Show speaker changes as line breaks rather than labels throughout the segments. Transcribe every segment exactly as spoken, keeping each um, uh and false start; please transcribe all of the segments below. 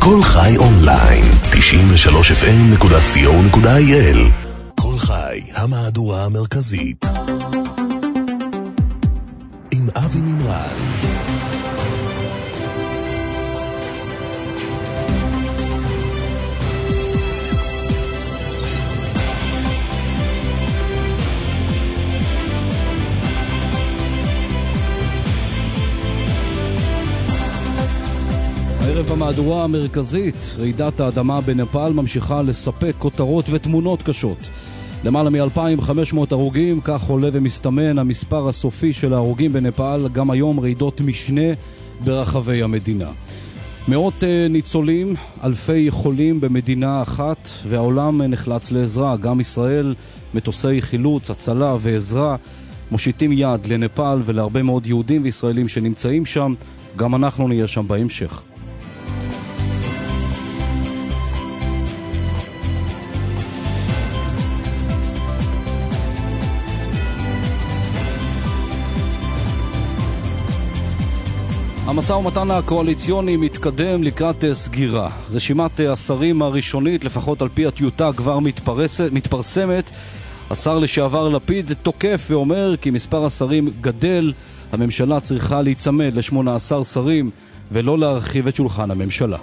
כל חי אונליין, תשעים ושלוש אף אם נקודה סי או נקודה איי אל. כל חי, המהדורה המרכזית. עם אבי מימרן.
הערב המהדורה המרכזית, רעידת האדמה בנפאל ממשיכה לספק כותרות ותמונות קשות. למעלה מ-אלפיים וחמש מאות הרוגים, כך עולה ומסתמן המספר הסופי של ההרוגים בנפאל, גם היום רעידות משנה ברחבי המדינה. מאות ניצולים, אלפי חולים במדינה אחת, והעולם נחלץ לעזרה. גם ישראל, מטוסי חילוץ, הצלה ועזרה, מושיטים יד לנפאל ולהרבה מאוד יהודים וישראלים שנמצאים שם. גם אנחנו נהיה שם בהמשך. המשא ומתן הקואליציוני מתקדם לקראת סגירה. רשימת השרים הראשונית, לפחות על פי הטיוטה, כבר מתפרסמת. השר לשעבר לפיד תוקף ואומר כי מספר השרים גדל. הממשלה צריכה להיצמד ל-שמונה עשר שרים ולא להרחיב את שולחן הממשלה.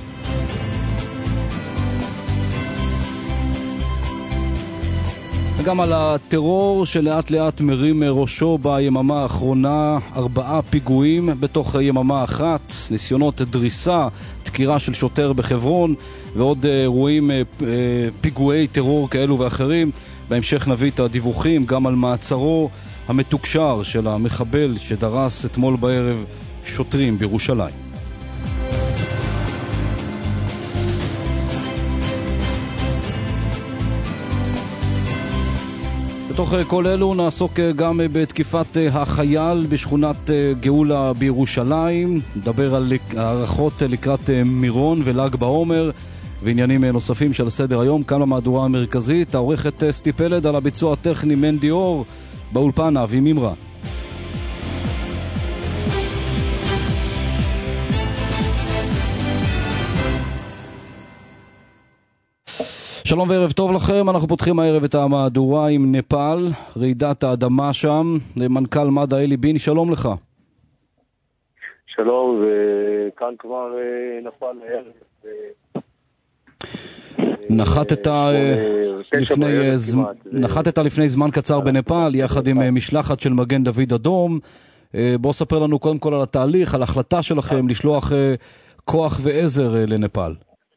וגם על הטרור שלאט לאט מרים ראשו ביממה האחרונה, ארבעה פיגועים בתוך יממה אחת, ניסיונות דריסה, דקירה של שוטר בחברון ועוד אירועים, פיגועי טרור כאלו ואחרים. בהמשך נביא את הדיווחים גם על מעצרו המתוקשר של המחבל שדרס אתמול בערב שוטרים בירושלים. בתוך כל אלו נעסוק גם בתקיפת החייל בשכונת גאולה בירושלים, נדבר על הערכות לקראת מירון ול"ג בעומר ועניינים נוספים של סדר היום. כאן במהדורה המרכזית, העורכת אסתי פלד, על הביצוע הטכני מנדי אור, באולפן אבי מימרן. שלום וערב טוב לכם, אנחנו פותחים הערב את המהדורה עם נפאל, רעידת האדמה שם, מנכ"ל מד"א אלי בין, שלום לך.
שלום, וכאן כבר נפל הערב.
נחתת לפני נחתת לפני זמן קצר בנפאל יחד עם משלחת של מגן דוד אדום. בוא ספר לנו קודם כל על התהליך, על ההחלטה שלכם לשלוח כוח ועזר לנפאל.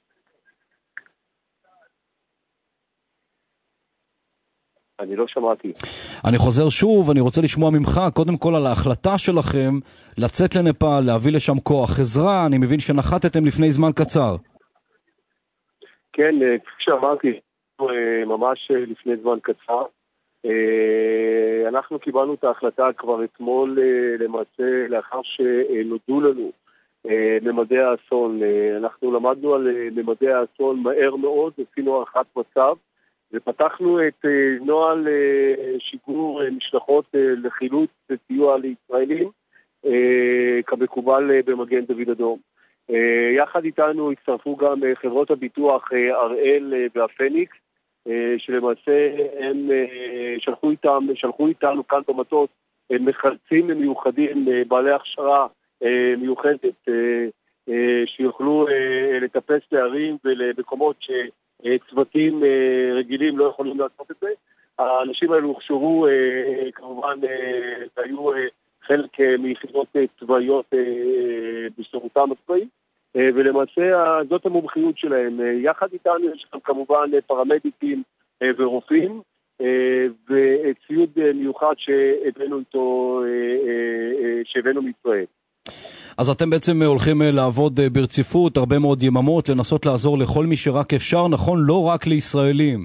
אני לא שמעתי.
אני חוזר שוב, אני רוצה לשמוע ממך קודם כל על ההחלטה שלכם לצאת לנפאל, להביא לשם כוח עזרה. אני מבין שנחתתם לפני זמן קצר.
כן, כפי שאמרתי, ממש לפני זמן קצר. אנחנו קיבלנו את ההחלטה כבר אתמול, למעשה לאחר שנודעו לנו ממדי האסון. אנחנו למדנו על ממדי האסון מהר מאוד, עשינו הערכת מצב, ופתחנו את נוהל שיגור משלחות לחילוץ וסיוע לישראלים, כמקובל במגן דוד אדום. יחד איתנו הצטרפו גם חברות הביטוח אראל והפניקס, שלמעשה הם שלחו איתם, שלחו איתנו כאן במטוס מחלצים מיוחדים, בעלי הכשרה מיוחדת, שיוכלו לטפס לערים ולמקומות שצוותים רגילים לא יכולים לעשות את זה. האנשים האלו הוכשרו, כמובן היו חלק מיחידות צבאיות בשירותם הצבאי, ולמעשה זאת המומחיות שלהם. יחד איתנו יש גם כמובן פרמדיקים ורופאים, וציוד מיוחד שהבאנו איתו, שהבאנו מישראל.
אז אתם בעצם הולכים לעבוד ברציפות, הרבה מאוד יממות, לנסות לעזור לכל מי שרק אפשר, נכון? לא רק לישראלים.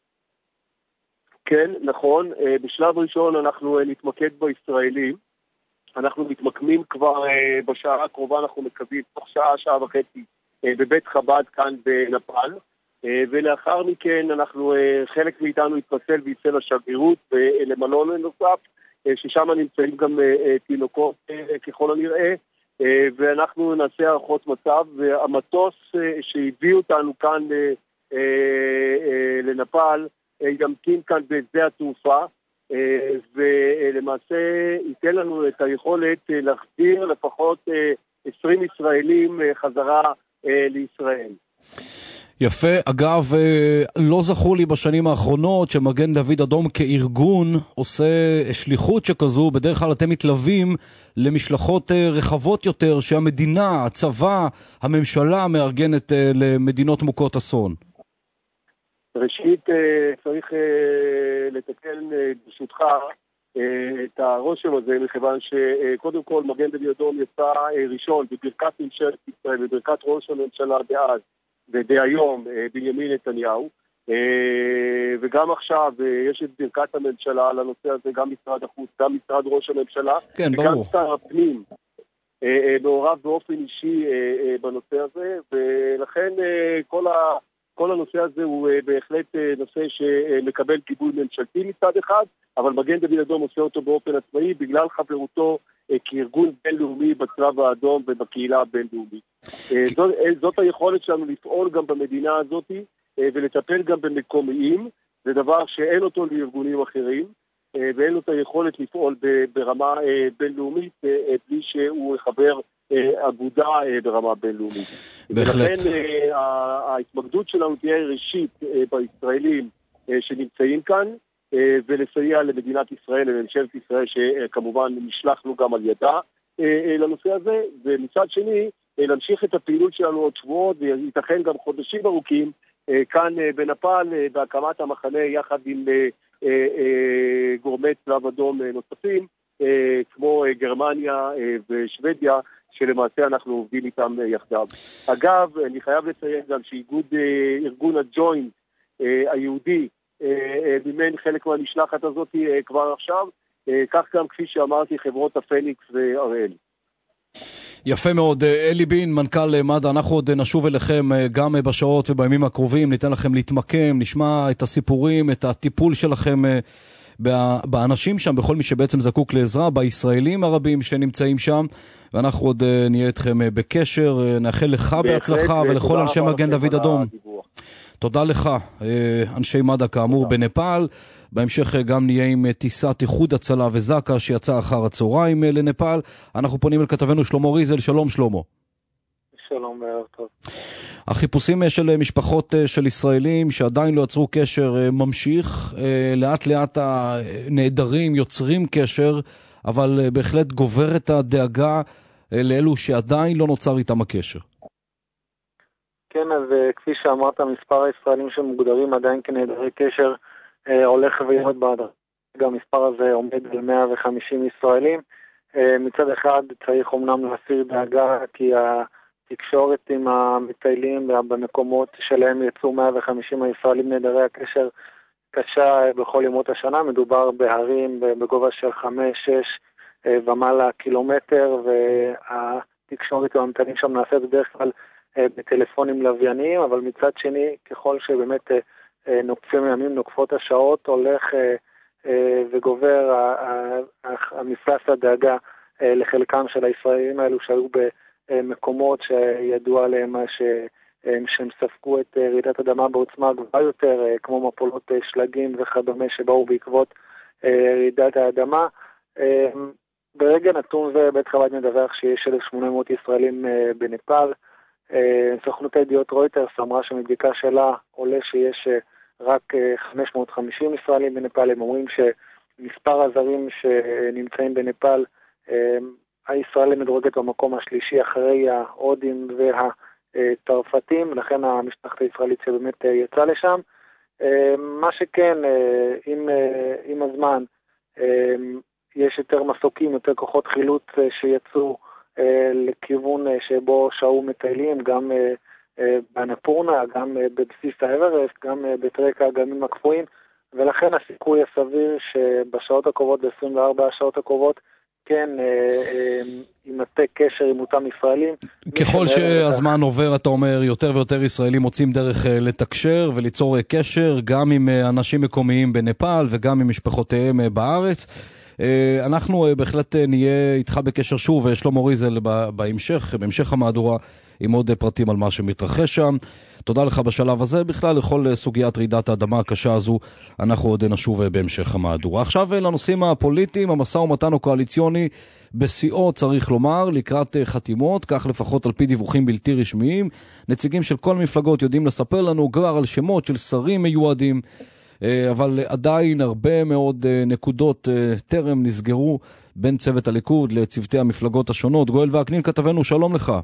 כן, נכון. בשלב ראשון אנחנו נתמקד בישראלים. אנחנו מתמקמים כבר בשעה הקרובה, אנחנו מקווים תוך שעה, שעה וחצי בבית חב"ד כאן בנפאל, ולאחר מכן אנחנו, חלק מאיתנו יתפצל ויצא לשגרירות ולמלון נוסף, ששם נמצאים גם תינוקות ככל הנראה, ואנחנו נעשה הערכות מצב, והמטוס שהביא אותנו כאן לנפאל ימתין כאן בשדה התעופה, ולמעשה ייתן לנו את היכולת להחזיר לפחות עשרים ישראלים חזרה לישראל.
יפה. אגב, לא זכור לי בשנים האחרונות שמגן דוד אדום כארגון עושה שליחות שכזו. בדרך כלל אתם מתלווים למשלחות רחבות יותר שהמדינה, הצבא, הממשלה מארגנת למדינות מוכות אסון.
ראשית, צריך לתקן ברשותך את הרושם הזה, מכיוון שקודם כל מגן דוד אדום יצא ראשון בברכת ממשלת ישראל, בברכת ראש הממשלה דאז ודהיום בנימין נתניהו, וגם עכשיו יש את ברכת הממשלה על הנושא הזה, גם משרד החוץ, גם משרד ראש הממשלה,
כן,
וגם
ברור.
שר הפנים מעורב באופן אישי בנושא הזה, ולכן כל ה... כל הנושא הזה הוא בהחלט נושא שמקבל גיבוי ממשלתי מצד אחד, אבל מגן דוד אדום עושה אותו באופן עצמאי בגלל חברותו כארגון בינלאומי בצלב האדום ובקהילה הבינלאומית. זאת, זאת היכולת שלנו לפעול גם במדינה הזאת ולטפל גם במקומיים, זה דבר שאין אותו לארגונים אחרים, ואין לו את היכולת לפעול ברמה בינלאומית בלי שהוא יחבר אגודה ברמה בינלאומית.
בהחלט.
ולכן ההתמקדות שלנו תהיה ראשית בישראלים שנמצאים כאן, ולסייע למדינת ישראל, לממשלת ישראל, שכמובן נשלחנו גם על ידה לנושא הזה, ומצד שני, להמשיך את הפעילות שלנו עוד שבועות, וייתכן גם חודשים ארוכים, כאן בנפאל, בהקמת המחנה, יחד עם גורמי צלב אדום נוספים, כמו גרמניה ושוודיה, שלמעשה אנחנו עובדים איתם יחדיו. אגב, אני חייב לציין גם שאיגוד ארגון הג'וינט היהודי מימן חלק מהמשלחת הזאת כבר עכשיו, כך גם כפי שאמרתי חברות הפניקס והראל.
יפה מאוד. אלי בין, מנכ"ל מד"א, אנחנו עוד נשוב אליכם גם בשעות ובימים הקרובים, ניתן לכם להתמקם, נשמע את הסיפורים, את הטיפול שלכם באנשים שם, בכל מי שבעצם זקוק לעזרה, בישראלים הרבים שנמצאים שם, ואנחנו עוד נהיה אתכם בקשר, נאחל לך בהצלחה ולכל אנשי מגן דוד אדום. תודה לך, אנשי מד"א כאמור בנפאל. בהמשך גם נהיה עם טיסת איחוד הצלה וזקה שיצא אחר הצהריים לנפאל. אנחנו פונים אל כתבנו שלמה ריזל. שלום שלמה.
שלום, בערב טוב.
החיפושים של משפחות של ישראלים שעדיין לא יצרו קשר ממשיך, לאט לאט הנעדרים יוצרים קשר, אבל בהחלט גוברת הדאגה לאלו שעדיין לא נוצר איתם הקשר.
כן, אז כפי שאמרת, מספר הישראלים שמוגדרים עדיין כנעדרי קשר הולך ויורד בהדרגה. גם המספר הזה עומד על מאה וחמישים ישראלים. מצד אחד צריך אומנם להסיר דאגה, כי התקשורת עם המטיילים במקומות שלהם יצאו מאה וחמישים הישראלים נעדרי הקשר קשה בכל ימות השנה. מדובר בהרים בגובה של חמש שש ומעלה קילומטר, והתקשורת והמטיילים שם נעשית בדרך כלל בטלפונים לווייניים, אבל מצד שני, ככל שבאמת נוקפים ימים, נוקפות השעות, הולך וגובר המפלס הדאגה לחלקם של הישראלים האלו שהיו במקומות שידוע עליהם שהם ספגו את רעידת אדמה בעוצמה גבוהה יותר, כמו מפולות שלגים וכדומה שבאו בעקבות רעידת האדמה. ברגע נתון זה בית חב"ד מדווח שיש אלף ושמונה מאות ישראלים בנפאל. סוכנות הידיעות רויטרס אמרה שמבדיקה שלה עולה שיש רק חמש מאות וחמישים ישראלים בנפאל. הם אומרים שמספר הזרים שנמצאים בנפאל, הישראלים מדורגת במקום השלישי אחרי ההודים והצרפתים, לכן המשלחת הישראלית שבאמת יצא לשם. מה שכן, עם, עם הזמן יש יותר מסוקים, יותר כוחות חילוץ שיצאו לכיוון שבו שהו מטיילים, גם באנפורנה, גם בבסיס האברסט, גם בטרק האגמים הקפואים, ולכן הסיכוי הסביר שבשעות הקרובות, ב-עשרים וארבע השעות הקרובות, כן, ימצא קשר עם אותם ישראלים.
ככל שהזמן עובר, אתה אומר, יותר ויותר ישראלים מוצאים דרך לתקשר וליצור קשר, גם עם אנשים מקומיים בנפאל וגם עם משפחותיהם בארץ. אנחנו בהחלט נהיה איתך בקשר שוב, ושלמה ריזל בהמשך, בהמשך המהדורה, עם עוד פרטים על מה שמתרחש שם. תודה לך בשלב הזה. בכלל, לכל סוגיית רעידת האדמה הקשה הזו, אנחנו עוד נשוב בהמשך המהדורה. עכשיו לנושאים הפוליטיים, המשא ומתן הקואליציוני בשיאו, צריך לומר, לקראת חתימות, כך לפחות על פי דיווחים בלתי רשמיים. נציגים של כל מפלגות יודעים לספר לנו כבר על שמות של שרים מיועדים, אבל עדיין הרבה מאוד נקודות טרם נסגרו בין צוות הליכוד לצוותי המפלגות השונות. גואל וקנין כתבנו, שלום לך.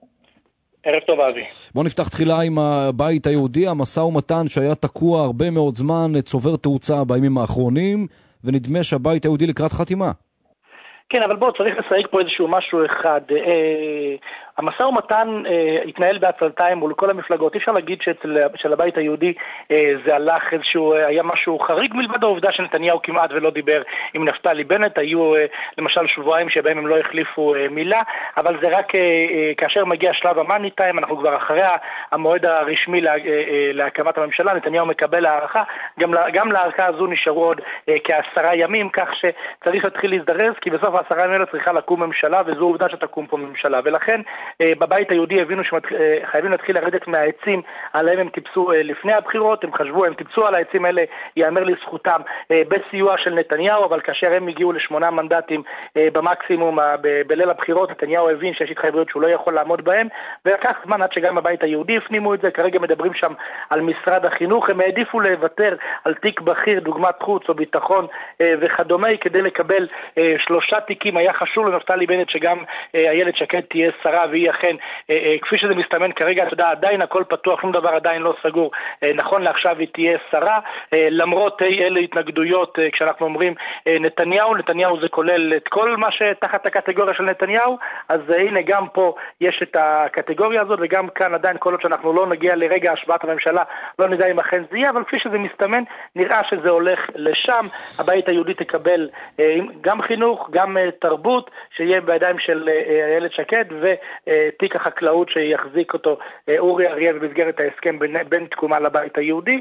ערב טוב אבי.
בוא נפתח תחילה עם הבית היהודי. המשא ומתן שהיה תקוע הרבה מאוד זמן צובר תאוצה בימים האחרונים, ונדמה שהבית היהודי לקראת חתימה.
כן, אבל בוא, צריך לסייג פה איזשהו משהו אחד. אה, המשא ומתן אה, התנהל בעצלתיים מול כל המפלגות. אי אפשר להגיד שאצל, של הבית היהודי אה, זה הלך איזשהו, אה, היה משהו חריג מלבד העובדה שנתניהו כמעט ולא דיבר עם נפתלי בנט. היו אה, למשל שבועיים שבהם הם לא החליפו אה, מילה, אבל זה רק אה, אה, כאשר מגיע שלב המאני טיים, אנחנו כבר אחרי המועד הרשמי לה, אה, אה, להקמת הממשלה, נתניהו מקבל הערכה. גם, גם להערכה הזו נשארו עוד אה, כעשרה ימים, כך שצריך להתחיל להזדרז, כי בסוף העשרה ימים צריכה לקום ממשלה, וזו עובדה שתקום פה ממשלה. ולכן בבית היהודי הבינו שחייבים להתחיל לרדת מהעצים עליהם הם טיפסו לפני הבחירות. הם חשבו, הם טיפסו על העצים האלה, יאמר לזכותם, בסיוע של נתניהו, אבל כאשר הם הגיעו לשמונה מנדטים במקסימום בליל הבחירות, נתניהו הבין שיש התחייבויות שהוא לא יכול לעמוד בהם, ולקח זמן עד שגם הבית היהודי הפנימו את זה. כרגע מדברים שם על משרד החינוך. הם העדיפו לוותר על תיק בכיר, דוגמת חוץ או ביטחון וכדומה, כדי לקבל שלושה תיקים. היה חשוב לנפתלי בנט שגם איילת שקד תהיה שרה, והיא אכן, כפי שזה מסתמן כרגע, אתה יודע, עדיין הכל פתוח, שום דבר עדיין לא סגור. נכון לעכשיו היא תהיה שרה, למרות אלה התנגדויות. כשאנחנו אומרים נתניהו, נתניהו זה כולל את כל מה שתחת הקטגוריה של נתניהו, אז הנה גם פה יש את הקטגוריה הזאת, וגם כאן עדיין כל עוד שאנחנו לא נגיע לרגע השבעת הממשלה, לא נדע אם אכן זה יהיה, אבל כפי שזה מסתמן, נראה שזה הולך לשם. הבית היהודי תקבל גם חינוך, גם תרבות, שיהיה בידיים של איילת שקד, ותיק החקלאות שיחזיק אותו אורי אריאל במסגרת ההסכם בין, בין תקומה לבית היהודי.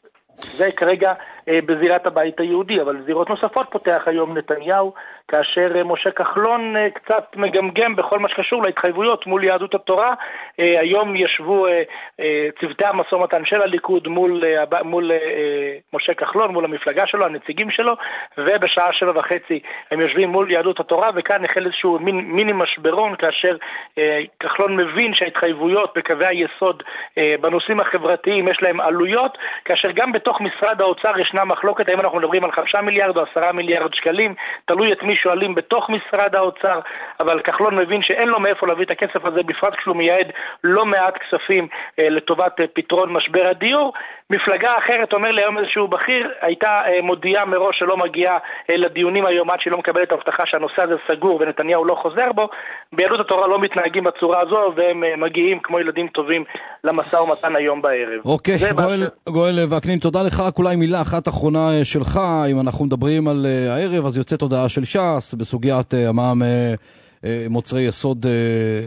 זה כרגע בזירת הבית היהודי, אבל זירות נוספות פותח היום נתניהו, כאשר משה כחלון קצת מגמגם בכל מה שקשור להתחייבויות מול יהדות התורה. היום ישבו צוותי המשא ומתן של הליכוד מול, מול משה כחלון, מול המפלגה שלו, הנציגים שלו, ובשעה שבע וחצי הם יושבים מול יהדות התורה, וכאן החל איזשהו מיני, מיני משברון, כאשר כחלון מבין שההתחייבויות בקווי היסוד בנושאים החברתיים יש להם עלויות, כאשר גם בתוך משרד האוצר ישנה מחלוקת, האם אנחנו מדברים על חמישה מיליארד או עשרה מיליארד שקלים, תלוי את מי שואלים בתוך משרד האוצר, אבל כחלון מבין שאין לו מאיפה להביא את הכסף הזה, בפרט כשהוא מייעד לא מעט כספים אה, לטובת אה, פתרון משבר הדיור. מפלגה אחרת, אומר לי היום איזשהו בכיר, הייתה אה, מודיעה מראש שלא מגיעה אה, לדיונים היום עד שהיא לא מקבלת הבטחה שהנושא הזה סגור ונתניהו לא חוזר בו. ביהדות התורה לא מתנהגים בצורה הזו, והם אה, מגיעים כמו ילדים טובים למשא ומתן היום בערב.
אוקיי, גואל, גואל וקנין, תודה לך. רק אולי מילה אחת אחרונה שלך, אם אנחנו מדברים על אה, הערב, אז יוצאת הודעה של ש"ס בסוגיית אה, המע"מ אה, אה, מוצרי יסוד, אה,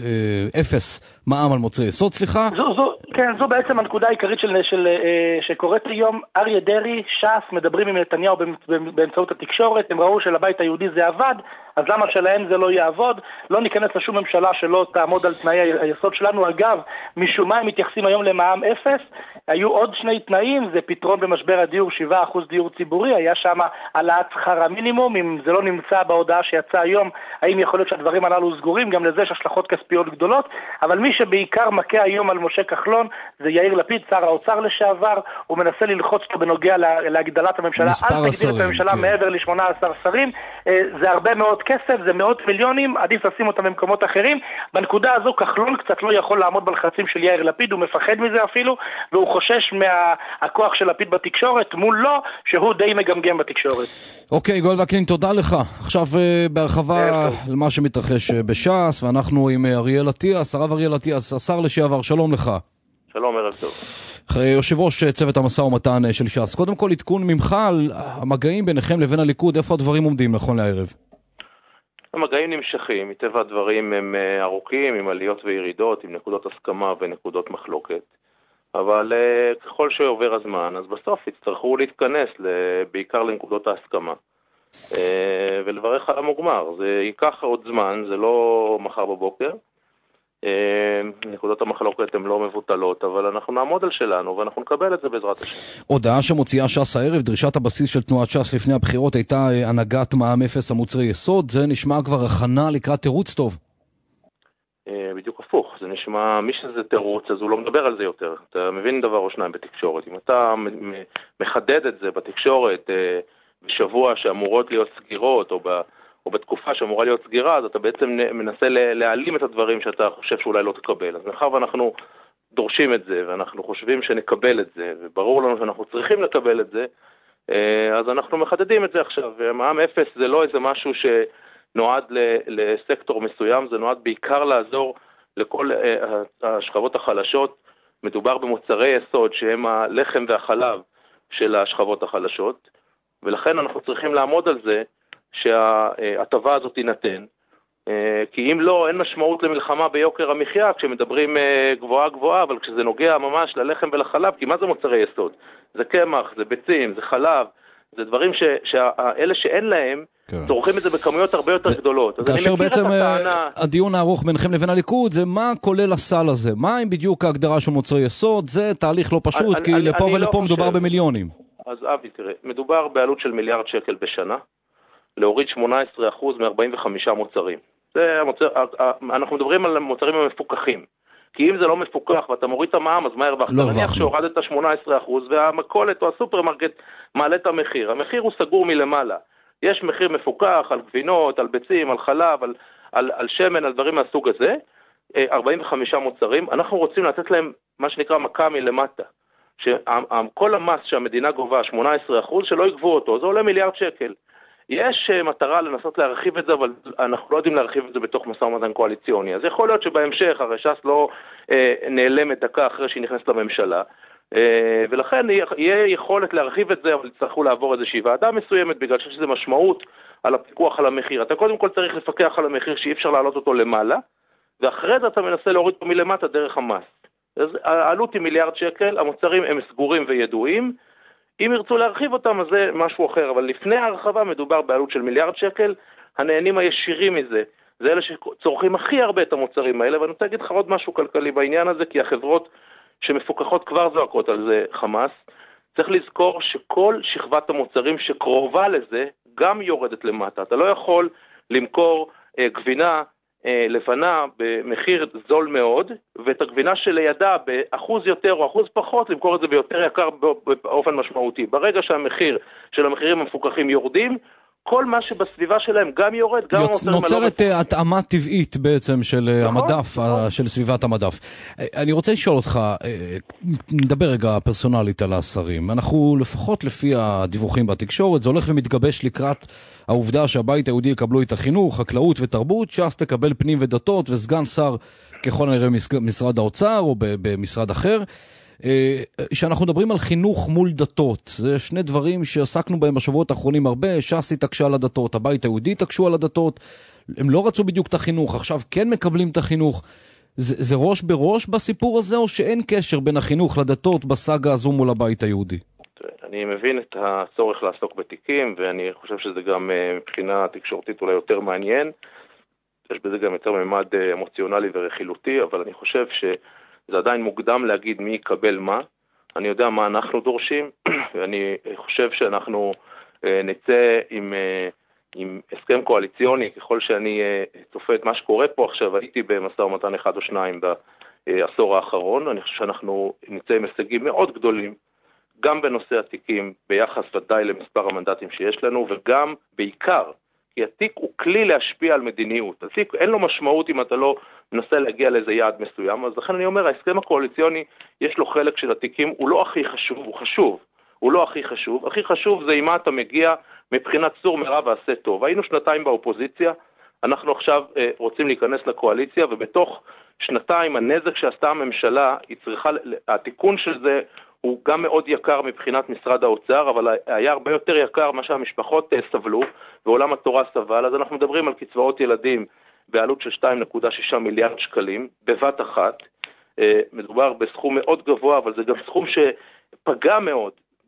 אה, אפס מע"מ על מוצרי יסוד, סליחה.
זו, זו, כן, זו בעצם הנקודה העיקרית של, של, אה, שקורית היום. אריה דרעי, ש"ס, מדברים עם נתניהו באמצעות התקשורת, הם ראו שלבית היהודי זה עבד, אז למה שלהם זה לא יעבוד? לא ניכנס לשום ממשלה שלא תעמוד על תנאי היסוד שלנו. אגב, משום מה הם מתייחסים היום למע"מ אפס. היו עוד שני תנאים, זה פתרון במשבר הדיור, שבעה אחוז דיור ציבורי, היה שם העלאת שכר המינימום. אם זה לא נמצא בהודעה שיצאה היום, האם יכול להיות שהדברים הללו סגורים? גם לזה יש השלכות כספיות גדולות, אבל מי שבעיקר מכה היום על משה כחלון זה יאיר לפיד, שר האוצר לשעבר. הוא מנסה ללחוץ אותו בנוגע להגדלת הממשלה, אל תגדיל את הממשלה כן. מעבר ל-שמונה עשר שרים. זה הרבה מאוד כסף, זה מאות מיליונים, עדיף לשים אותם במקומות אחרים. בנקודה הזו כחלון קצת לא יכול לעמוד בלחצים של יאיר לפיד, הוא מפחד מזה אפילו, והוא חושש מהכוח של לפיד בתקשורת מולו, שהוא די מגמגם בתקשורת.
אוקיי, גואל וקנין, תודה לך. עכשיו בהרחבה על מה שמתרחש בש"ס, ואנחנו עם אריאל אטיאס, הרב אריאל אטיאס, השר לשעבר, שלום לך.
שלום, ערב טוב.
יושב ראש צוות המשא ומתן של ש"ס, קודם כל עדכון ממך על המגעים ביניכם לבין הליכוד, איפה הדברים עומדים נכון לערב?
המגעים נמשכים, מטבע הדברים הם ארוכים, עם עליות וירידות, עם נקודות הסכמה ונקודות מחלוקת, אבל ככל שעובר הזמן, אז בסוף יצטרכו להתכנס בעיקר לנקודות ההסכמה. ולברך על המוגמר. זה ייקח עוד זמן, זה לא מחר בבוקר. נקודות המחלוקת הן לא מבוטלות, אבל אנחנו נעמוד על שלנו ואנחנו נקבל את זה בעזרת השם.
הודעה שמוציאה ש"ס הערב, דרישת הבסיס של תנועת ש"ס לפני הבחירות הייתה הנהגת מע"מ אפס המוצרי יסוד. זה נשמע כבר הכנה לקראת תירוץ טוב.
בדיוק הפוך, זה נשמע, מי שזה תירוץ, אז הוא לא מדבר על זה יותר. אתה מבין דבר או שניים בתקשורת. אם אתה מחדד את זה בתקשורת בשבוע שאמורות להיות סגירות, או, ב, או בתקופה שאמורה להיות סגירה, אז אתה בעצם מנסה להעלים את הדברים שאתה חושב שאולי לא תקבל. אז מאחר ואנחנו דורשים את זה, ואנחנו חושבים שנקבל את זה, וברור לנו שאנחנו צריכים לקבל את זה, אז אנחנו מחדדים את זה עכשיו. מע"מ אפס זה לא איזה משהו ש... נועד לסקטור מסוים, זה נועד בעיקר לעזור לכל השכבות החלשות. מדובר במוצרי יסוד שהם הלחם והחלב של השכבות החלשות, ולכן אנחנו צריכים לעמוד על זה שההטבה הזאת תינתן, כי אם לא, אין משמעות למלחמה ביוקר המחיה כשמדברים גבוהה גבוהה, אבל כשזה נוגע ממש ללחם ולחלב, כי מה זה מוצרי יסוד? זה קמח, זה ביצים, זה חלב, זה דברים שאלה שאין להם, צורכים את זה בכמויות הרבה יותר גדולות.
כאשר בעצם הדיון הארוך ביניכם לבין הליכוד זה מה כולל הסל הזה, מה אם בדיוק ההגדרה של מוצרי יסוד, זה תהליך לא פשוט, כי לפה ולפה מדובר במיליונים.
אז אבי, תראה, מדובר בעלות של מיליארד שקל בשנה, להוריד שמונה עשרה אחוז מ-ארבעים וחמישה מוצרים. אנחנו מדברים על מוצרים המפוקחים, כי אם זה לא מפוקח ואתה מוריד את המע"מ, אז מה הרווחת? נניח שהורדת שמונה עשרה אחוז והמכולת או הסופרמרקט מעלה את המחיר. המחיר הוא סגור מלמעלה. יש מחיר מפוקח על גבינות, על ביצים, על חלב, על, על, על שמן, על דברים מהסוג הזה, ארבעים וחמישה מוצרים. אנחנו רוצים לתת להם מה שנקרא מכה מלמטה. שכל המס שהמדינה גובה, שמונה עשרה אחוז, שלא יגבו אותו, זה עולה מיליארד שקל. יש מטרה לנסות להרחיב את זה, אבל אנחנו לא יודעים להרחיב את זה בתוך משא ומתן קואליציוני. אז יכול להיות שבהמשך, הרי ש"ס לא אה, נעלמת דקה אחרי שהיא נכנסת לממשלה, אה, ולכן יהיה יכולת להרחיב את זה, אבל יצטרכו לעבור איזושהי ועדה מסוימת, בגלל שיש לזה משמעות על הפיקוח על המחיר. אתה קודם כל צריך לפקח על המחיר שאי אפשר להעלות אותו למעלה, ואחרי זה אתה מנסה להוריד אותו מלמטה דרך המס. אז העלות היא מיליארד שקל, המוצרים הם סגורים וידועים, אם ירצו להרחיב אותם, אז זה משהו אחר, אבל לפני ההרחבה מדובר בעלות של מיליארד שקל, הנהנים הישירים מזה, זה אלה שצורכים הכי הרבה את המוצרים האלה, ואני רוצה להגיד לך עוד משהו כלכלי בעניין הזה, כי החברות שמפוקחות כבר זועקות על זה חמאס, צריך לזכור שכל שכבת המוצרים שקרובה לזה, גם יורדת למטה. אתה לא יכול למכור אה, גבינה אה, לבנה במחיר זול מאוד, ואת הגבינה שלידה באחוז יותר או אחוז פחות, למכור את זה ביותר יקר באופן משמעותי. ברגע שהמחיר של המחירים המפוקחים יורדים, כל מה שבסביבה שלהם גם יורד, גם
יוצ... נוצרת לא התאמה טבעית בעצם של נכון, המדף, נכון. של סביבת המדף. אני רוצה לשאול אותך, נדבר רגע פרסונלית על השרים. אנחנו לפחות לפי הדיווחים בתקשורת, זה הולך ומתגבש לקראת העובדה שהבית היהודי יקבלו את החינוך, חקלאות ותרבות, ש"ס תקבל פנים ודתות וסגן שר ככל הנראה משרד האוצר או במשרד אחר. שאנחנו מדברים על חינוך מול דתות, זה שני דברים שעסקנו בהם בשבועות האחרונים הרבה. ש"ס התעקשה על הדתות, הבית היהודי התעקשו על הדתות, הם לא רצו בדיוק את החינוך, עכשיו כן מקבלים את החינוך. זה, זה ראש בראש בסיפור הזה, או שאין קשר בין החינוך לדתות בסאגה הזו מול הבית היהודי?
אני מבין את הצורך לעסוק בתיקים, ואני חושב שזה גם מבחינה תקשורתית אולי יותר מעניין, יש בזה גם יותר ממד אמוציונלי ורכילותי, אבל אני חושב ש זה עדיין מוקדם להגיד מי יקבל מה. אני יודע מה אנחנו דורשים, ואני חושב שאנחנו נצא עם, עם הסכם קואליציוני, ככל שאני צופה את מה שקורה פה עכשיו, הייתי במשא ומתן אחד או שניים בעשור האחרון, אני חושב שאנחנו נצא עם הישגים מאוד גדולים, גם בנושא התיקים, ביחס ודאי למספר המנדטים שיש לנו, וגם בעיקר, כי התיק הוא כלי להשפיע על מדיניות. התיק אין לו משמעות אם אתה לא מנסה להגיע לאיזה יעד מסוים, אז לכן אני אומר, ההסכם הקואליציוני יש לו חלק של התיקים, הוא לא הכי חשוב, הוא חשוב, הוא לא הכי חשוב, הכי חשוב זה אם אתה מגיע מבחינת סור מרע ועשה טוב. היינו שנתיים באופוזיציה, אנחנו עכשיו אה, רוצים להיכנס לקואליציה, ובתוך שנתיים הנזק שעשתה הממשלה, היא צריכה, התיקון של זה הוא גם מאוד יקר מבחינת משרד האוצר, אבל היה הרבה יותר יקר מה שהמשפחות אה, סבלו, ועולם התורה סבל. אז אנחנו מדברים על קצבאות ילדים, בעלות של שתיים נקודה שש מיליארד שקלים, בבת אחת. מדובר בסכום מאוד גבוה, אבל זה גם סכום שפגע מאוד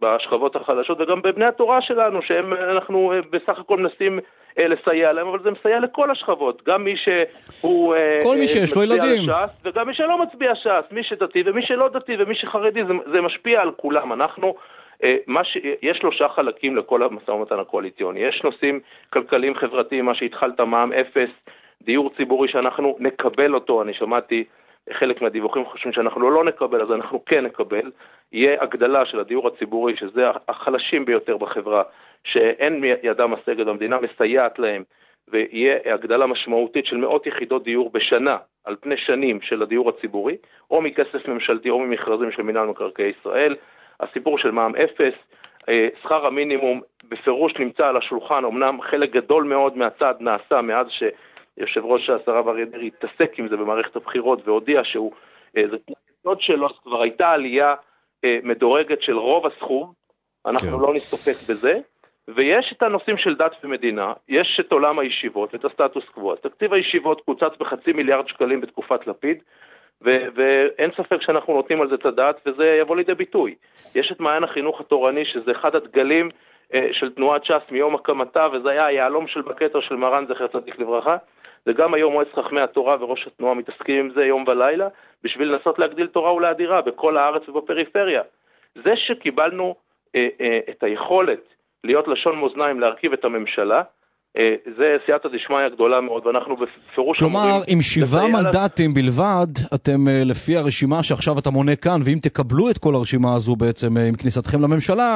בשכבות החלשות, וגם בבני התורה שלנו, שאנחנו בסך הכל מנסים לסייע להם, אבל זה מסייע לכל השכבות, גם מי שהוא
כל מי שיש לו ילדים,
לש"ס, וגם מי שלא מצביע ש"ס, מי שדתי ומי שלא דתי ומי שחרדי, זה, זה משפיע על כולם. אנחנו, מה ש... יש שלושה חלקים לכל המשא ומתן הקואליציוני, יש נושאים כלכליים חברתיים, מה שהתחלת מע"מ אפס, דיור ציבורי שאנחנו נקבל אותו, אני שמעתי חלק מהדיווחים חושבים שאנחנו לא נקבל, אז אנחנו כן נקבל, יהיה הגדלה של הדיור הציבורי, שזה החלשים ביותר בחברה, שאין ידה משגת, המדינה מסייעת להם, ויהיה הגדלה משמעותית של מאות יחידות דיור בשנה, על פני שנים של הדיור הציבורי, או מכסף ממשלתי או ממכרזים של מינהל מקרקעי ישראל. הסיפור של מע"מ אפס, שכר המינימום בפירוש נמצא על השולחן, אמנם חלק גדול מאוד מהצעד נעשה מאז שיושב ראש השרה אריה דרעי התעסק עם זה במערכת הבחירות והודיע שהוא, זה תנועות שלו, כבר הייתה עלייה מדורגת של רוב הסכום, אנחנו לא נסתפק בזה, ויש את הנושאים של דת ומדינה, יש את עולם הישיבות, את הסטטוס קוו. תקציב הישיבות קוצץ בחצי מיליארד שקלים בתקופת לפיד, ו- ואין ספק שאנחנו נותנים על זה את הדעת, וזה יבוא לידי ביטוי. יש את מעיין החינוך התורני, שזה אחד הדגלים אה, של תנועת ש"ס מיום הקמתה, וזה היה היעלום של בקטר של מרן זכר צדיק לברכה, וגם היום מועצת חכמי התורה וראש התנועה מתעסקים עם זה יום ולילה, בשביל לנסות להגדיל תורה ולהדירה בכל הארץ ובפריפריה. זה שקיבלנו אה, אה, את היכולת להיות לשון מאזניים להרכיב את הממשלה, זה סייעתא דשמיא הגדולה מאוד, ואנחנו בפירוש...
כלומר, עם שבעה מנדטים בלבד, אתם לפי הרשימה שעכשיו אתה מונה כאן, ואם תקבלו את כל הרשימה הזו בעצם עם כניסתכם לממשלה,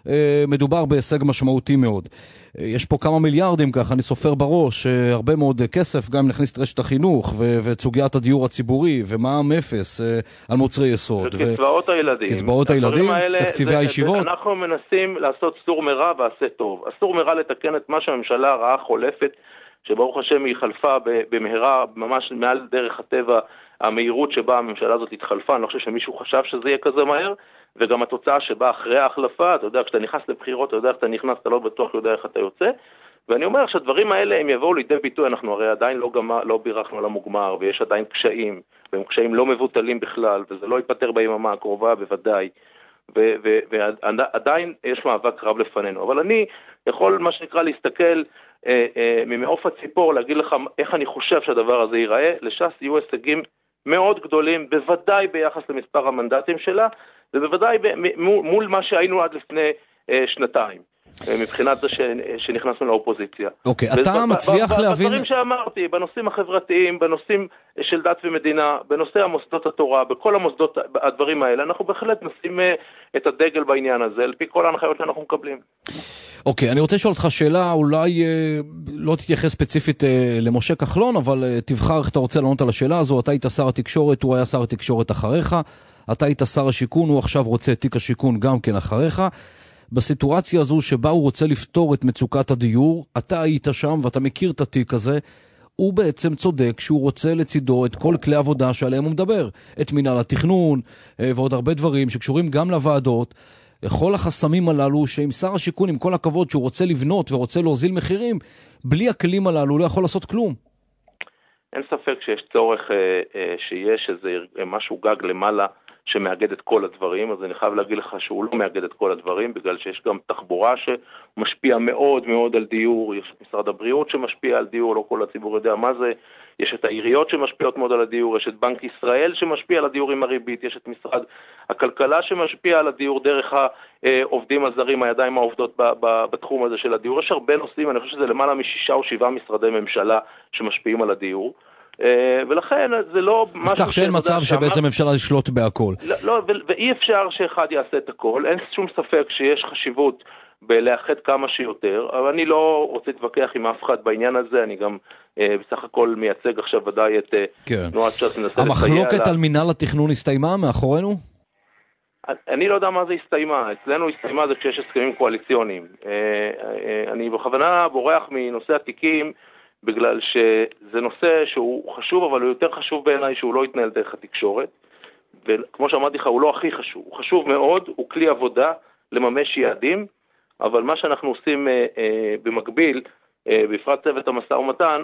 מדובר בהישג משמעותי מאוד. יש פה כמה מיליארדים ככה, אני סופר בראש, הרבה מאוד כסף, גם נכניס את רשת החינוך, ואת סוגיית הדיור הציבורי, ומע"מ אפס על מוצרי יסוד.
וקצבאות הילדים.
קצבאות הילדים, תקציבי הישיבות.
אנחנו מנסים לעשות סור מרע ועשה טוב. אסור מרע לתקן את מה שהממשלה הרעה חולפת, שברוך השם היא חלפה במהרה, ממש מעל דרך הטבע, המהירות שבה הממשלה הזאת התחלפה. אני לא חושב שמישהו חשב שזה יהיה כזה מהר, וגם התוצאה שבאה אחרי ההחלפה, אתה יודע, כשאתה נכנס לבחירות, אתה יודע איך אתה נכנס, אתה לא בטוח יודע איך אתה יוצא, ואני אומר שהדברים האלה הם יבואו לידי ביטוי, אנחנו הרי עדיין לא, גמה, לא בירכנו על המוגמר, ויש עדיין קשיים, והם קשיים לא מבוטלים בכלל, וזה לא ייפטר ביממה הקרובה בוודאי, ו- ו- ועדיין יש מאבק רב לפנינו, אבל אני יכול מה שנקרא להסתכל אה, אה, ממעוף הציפור, להגיד לך איך אני חושב שהדבר הזה ייראה, לש"ס יהיו הישגים מאוד גדולים, בוודאי ביחס למספר המנדטים שלה, ובוודאי מול מה שהיינו עד לפני שנתיים, מבחינת זה שנכנסנו לאופוזיציה.
אוקיי, אתה מצליח להבין...
בדברים שאמרתי, בנושאים החברתיים, בנושאים של דת ומדינה, בנושא המוסדות התורה, בכל המוסדות, הדברים האלה, אנחנו בהחלט נשים את הדגל בעניין הזה, על פי כל ההנחיות שאנחנו מקבלים.
אוקיי, אני רוצה לשאול אותך שאלה, אולי לא תתייחס ספציפית למשה כחלון, אבל תבחר איך אתה רוצה לענות על השאלה הזו. אתה היית שר התקשורת, הוא היה שר התקשורת אחריך, אתה היית שר השיכון, הוא עכשיו רוצה את תיק השיכון גם כן אחריך. בסיטואציה הזו שבה הוא רוצה לפתור את מצוקת הדיור, אתה היית שם ואתה מכיר את התיק הזה, הוא בעצם צודק שהוא רוצה לצידו את כל כלי עבודה שעליהם הוא מדבר, את מינהל התכנון ועוד הרבה דברים שקשורים גם לוועדות, כל החסמים הללו שעם שר השיכון, עם כל הכבוד שהוא רוצה לבנות ורוצה להוזיל מחירים, בלי הכלים הללו הוא לא יכול לעשות כלום.
אין ספק שיש צורך שיש איזה משהו גג למעלה שמאגד את כל הדברים, אז אני חייב להגיד לך שהוא לא מאגד את כל הדברים, בגלל שיש גם תחבורה שמשפיע מאוד מאוד על דיור, יש את משרד הבריאות שמשפיע על דיור, לא כל הציבור יודע מה זה, יש את העיריות שמשפיעות מאוד על הדיור, יש את בנק ישראל שמשפיע על הדיור עם הריבית, יש את משרד הכלכלה שמשפיע על הדיור דרך העובדים הזרים, הידיים העובדות בתחום הזה של הדיור, יש הרבה נושאים, אני חושב שזה למעלה משישה או שבעה משרדי ממשלה שמשפיעים על הדיור, ולכן זה לא...
אז כך שאין מצב שבעצם אפשר לשלוט בהכל.
לא, ואי אפשר שאחד יעשה את הכל, אין שום ספק שיש חשיבות בלאחד כמה שיותר, אבל אני לא רוצה להתווכח עם אף אחד בעניין הזה, אני גם בסך הכל מייצג עכשיו ודאי את תנועת ש"ס.
המחלוקת על מינהל התכנון הסתיימה מאחורינו?
אני לא יודע מה זה הסתיימה, אצלנו הסתיימה זה כשיש הסכמים קואליציוניים. אני בכוונה בורח מנושא התיקים, בגלל שזה נושא שהוא חשוב, אבל הוא יותר חשוב בעיניי שהוא לא יתנהל דרך התקשורת, וכמו שאמרתי לך, הוא לא הכי חשוב, הוא חשוב מאוד, הוא כלי עבודה לממש יעדים, אבל מה שאנחנו עושים אה, אה, במקביל, אה, בפרט צוות המשא ומתן,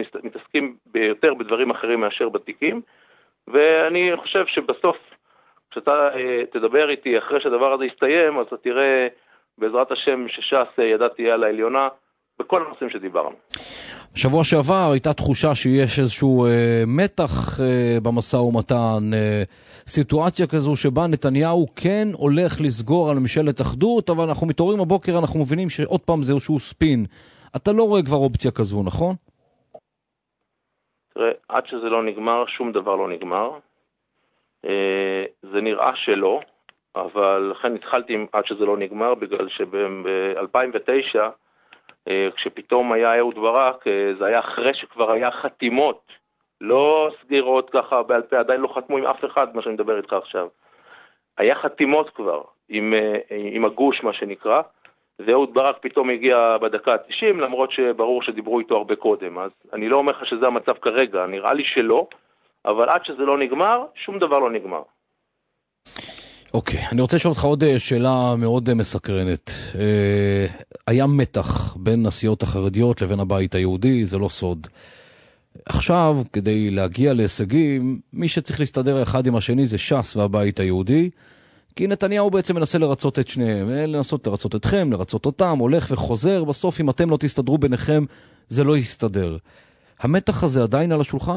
מתעסקים ביותר בדברים אחרים מאשר בתיקים, ואני חושב שבסוף כשאתה תדבר איתי אחרי שהדבר הזה יסתיים, אז אתה תראה בעזרת השם שש"ס ידה תהיה על העליונה בכל הנושאים שדיברנו.
שבוע שעבר הייתה תחושה שיש איזשהו אה, מתח אה, במשא ומתן, אה, סיטואציה כזו שבה נתניהו כן הולך לסגור על ממשלת אחדות, אבל אנחנו מתעוררים הבוקר, אנחנו מבינים שעוד פעם זה איזשהו ספין. אתה לא רואה כבר אופציה כזו, נכון?
תראה, עד שזה לא נגמר, שום דבר לא נגמר. אה, זה נראה שלא, אבל לכן התחלתי עם עד שזה לא נגמר, בגלל שב-אלפיים ותשע, כשפתאום היה אהוד ברק, זה היה אחרי שכבר היה חתימות, לא סגירות ככה בעל פה, עדיין לא חתמו עם אף אחד, מה שאני מדבר איתך עכשיו. היה חתימות כבר עם, עם הגוש, מה שנקרא, ואהוד ברק פתאום הגיע בדקה ה-תשעים, למרות שברור שדיברו איתו הרבה קודם. אז אני לא אומר לך שזה המצב כרגע, נראה לי שלא, אבל עד שזה לא נגמר, שום דבר לא נגמר.
אוקיי, okay, אני רוצה לשאול אותך עוד שאלה מאוד מסקרנת. היה מתח בין הסיעות החרדיות לבין הבית היהודי, זה לא סוד. עכשיו, כדי להגיע להישגים, מי שצריך להסתדר אחד עם השני זה ש"ס והבית היהודי, כי נתניהו בעצם מנסה לרצות את שניהם, לנסות לרצות אתכם, לרצות אותם, הולך וחוזר, בסוף אם אתם לא תסתדרו ביניכם, זה לא יסתדר. המתח הזה עדיין על השולחן?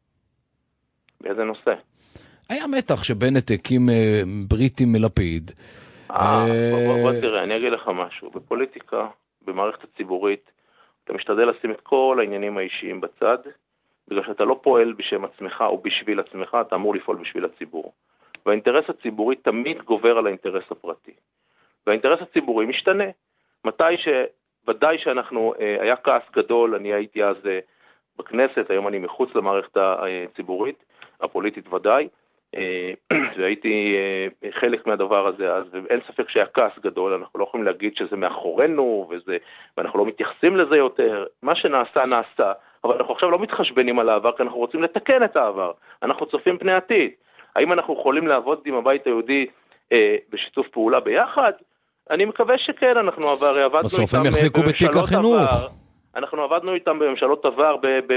באיזה נושא?
היה מתח שבנט הקים בריטים מלפיד.
אה, בוא תראה, אני אגיד לך משהו. בפוליטיקה, במערכת הציבורית, אתה משתדל לשים את כל העניינים האישיים בצד, בגלל שאתה לא פועל בשם עצמך או בשביל עצמך, אתה אמור לפעול בשביל הציבור. והאינטרס הציבורי תמיד גובר על האינטרס הפרטי. והאינטרס הציבורי משתנה. מתי ש... ודאי שאנחנו, היה כעס גדול, אני הייתי אז בכנסת, היום אני מחוץ למערכת הציבורית, הפוליטית ודאי, והייתי חלק מהדבר הזה, אז אין ספק שהיה כעס גדול, אנחנו לא יכולים להגיד שזה מאחורינו, וזה, ואנחנו לא מתייחסים לזה יותר, מה שנעשה נעשה, אבל אנחנו עכשיו לא מתחשבנים על העבר, כי אנחנו רוצים לתקן את העבר, אנחנו צופים פני עתיד. האם אנחנו יכולים לעבוד עם הבית היהודי אה, בשיתוף פעולה ביחד? אני מקווה שכן, אנחנו עבר, עבדנו
בסוף הם יחזיקו בתיק החינוך.
עבר, אנחנו עבדנו איתם בממשלות עבר,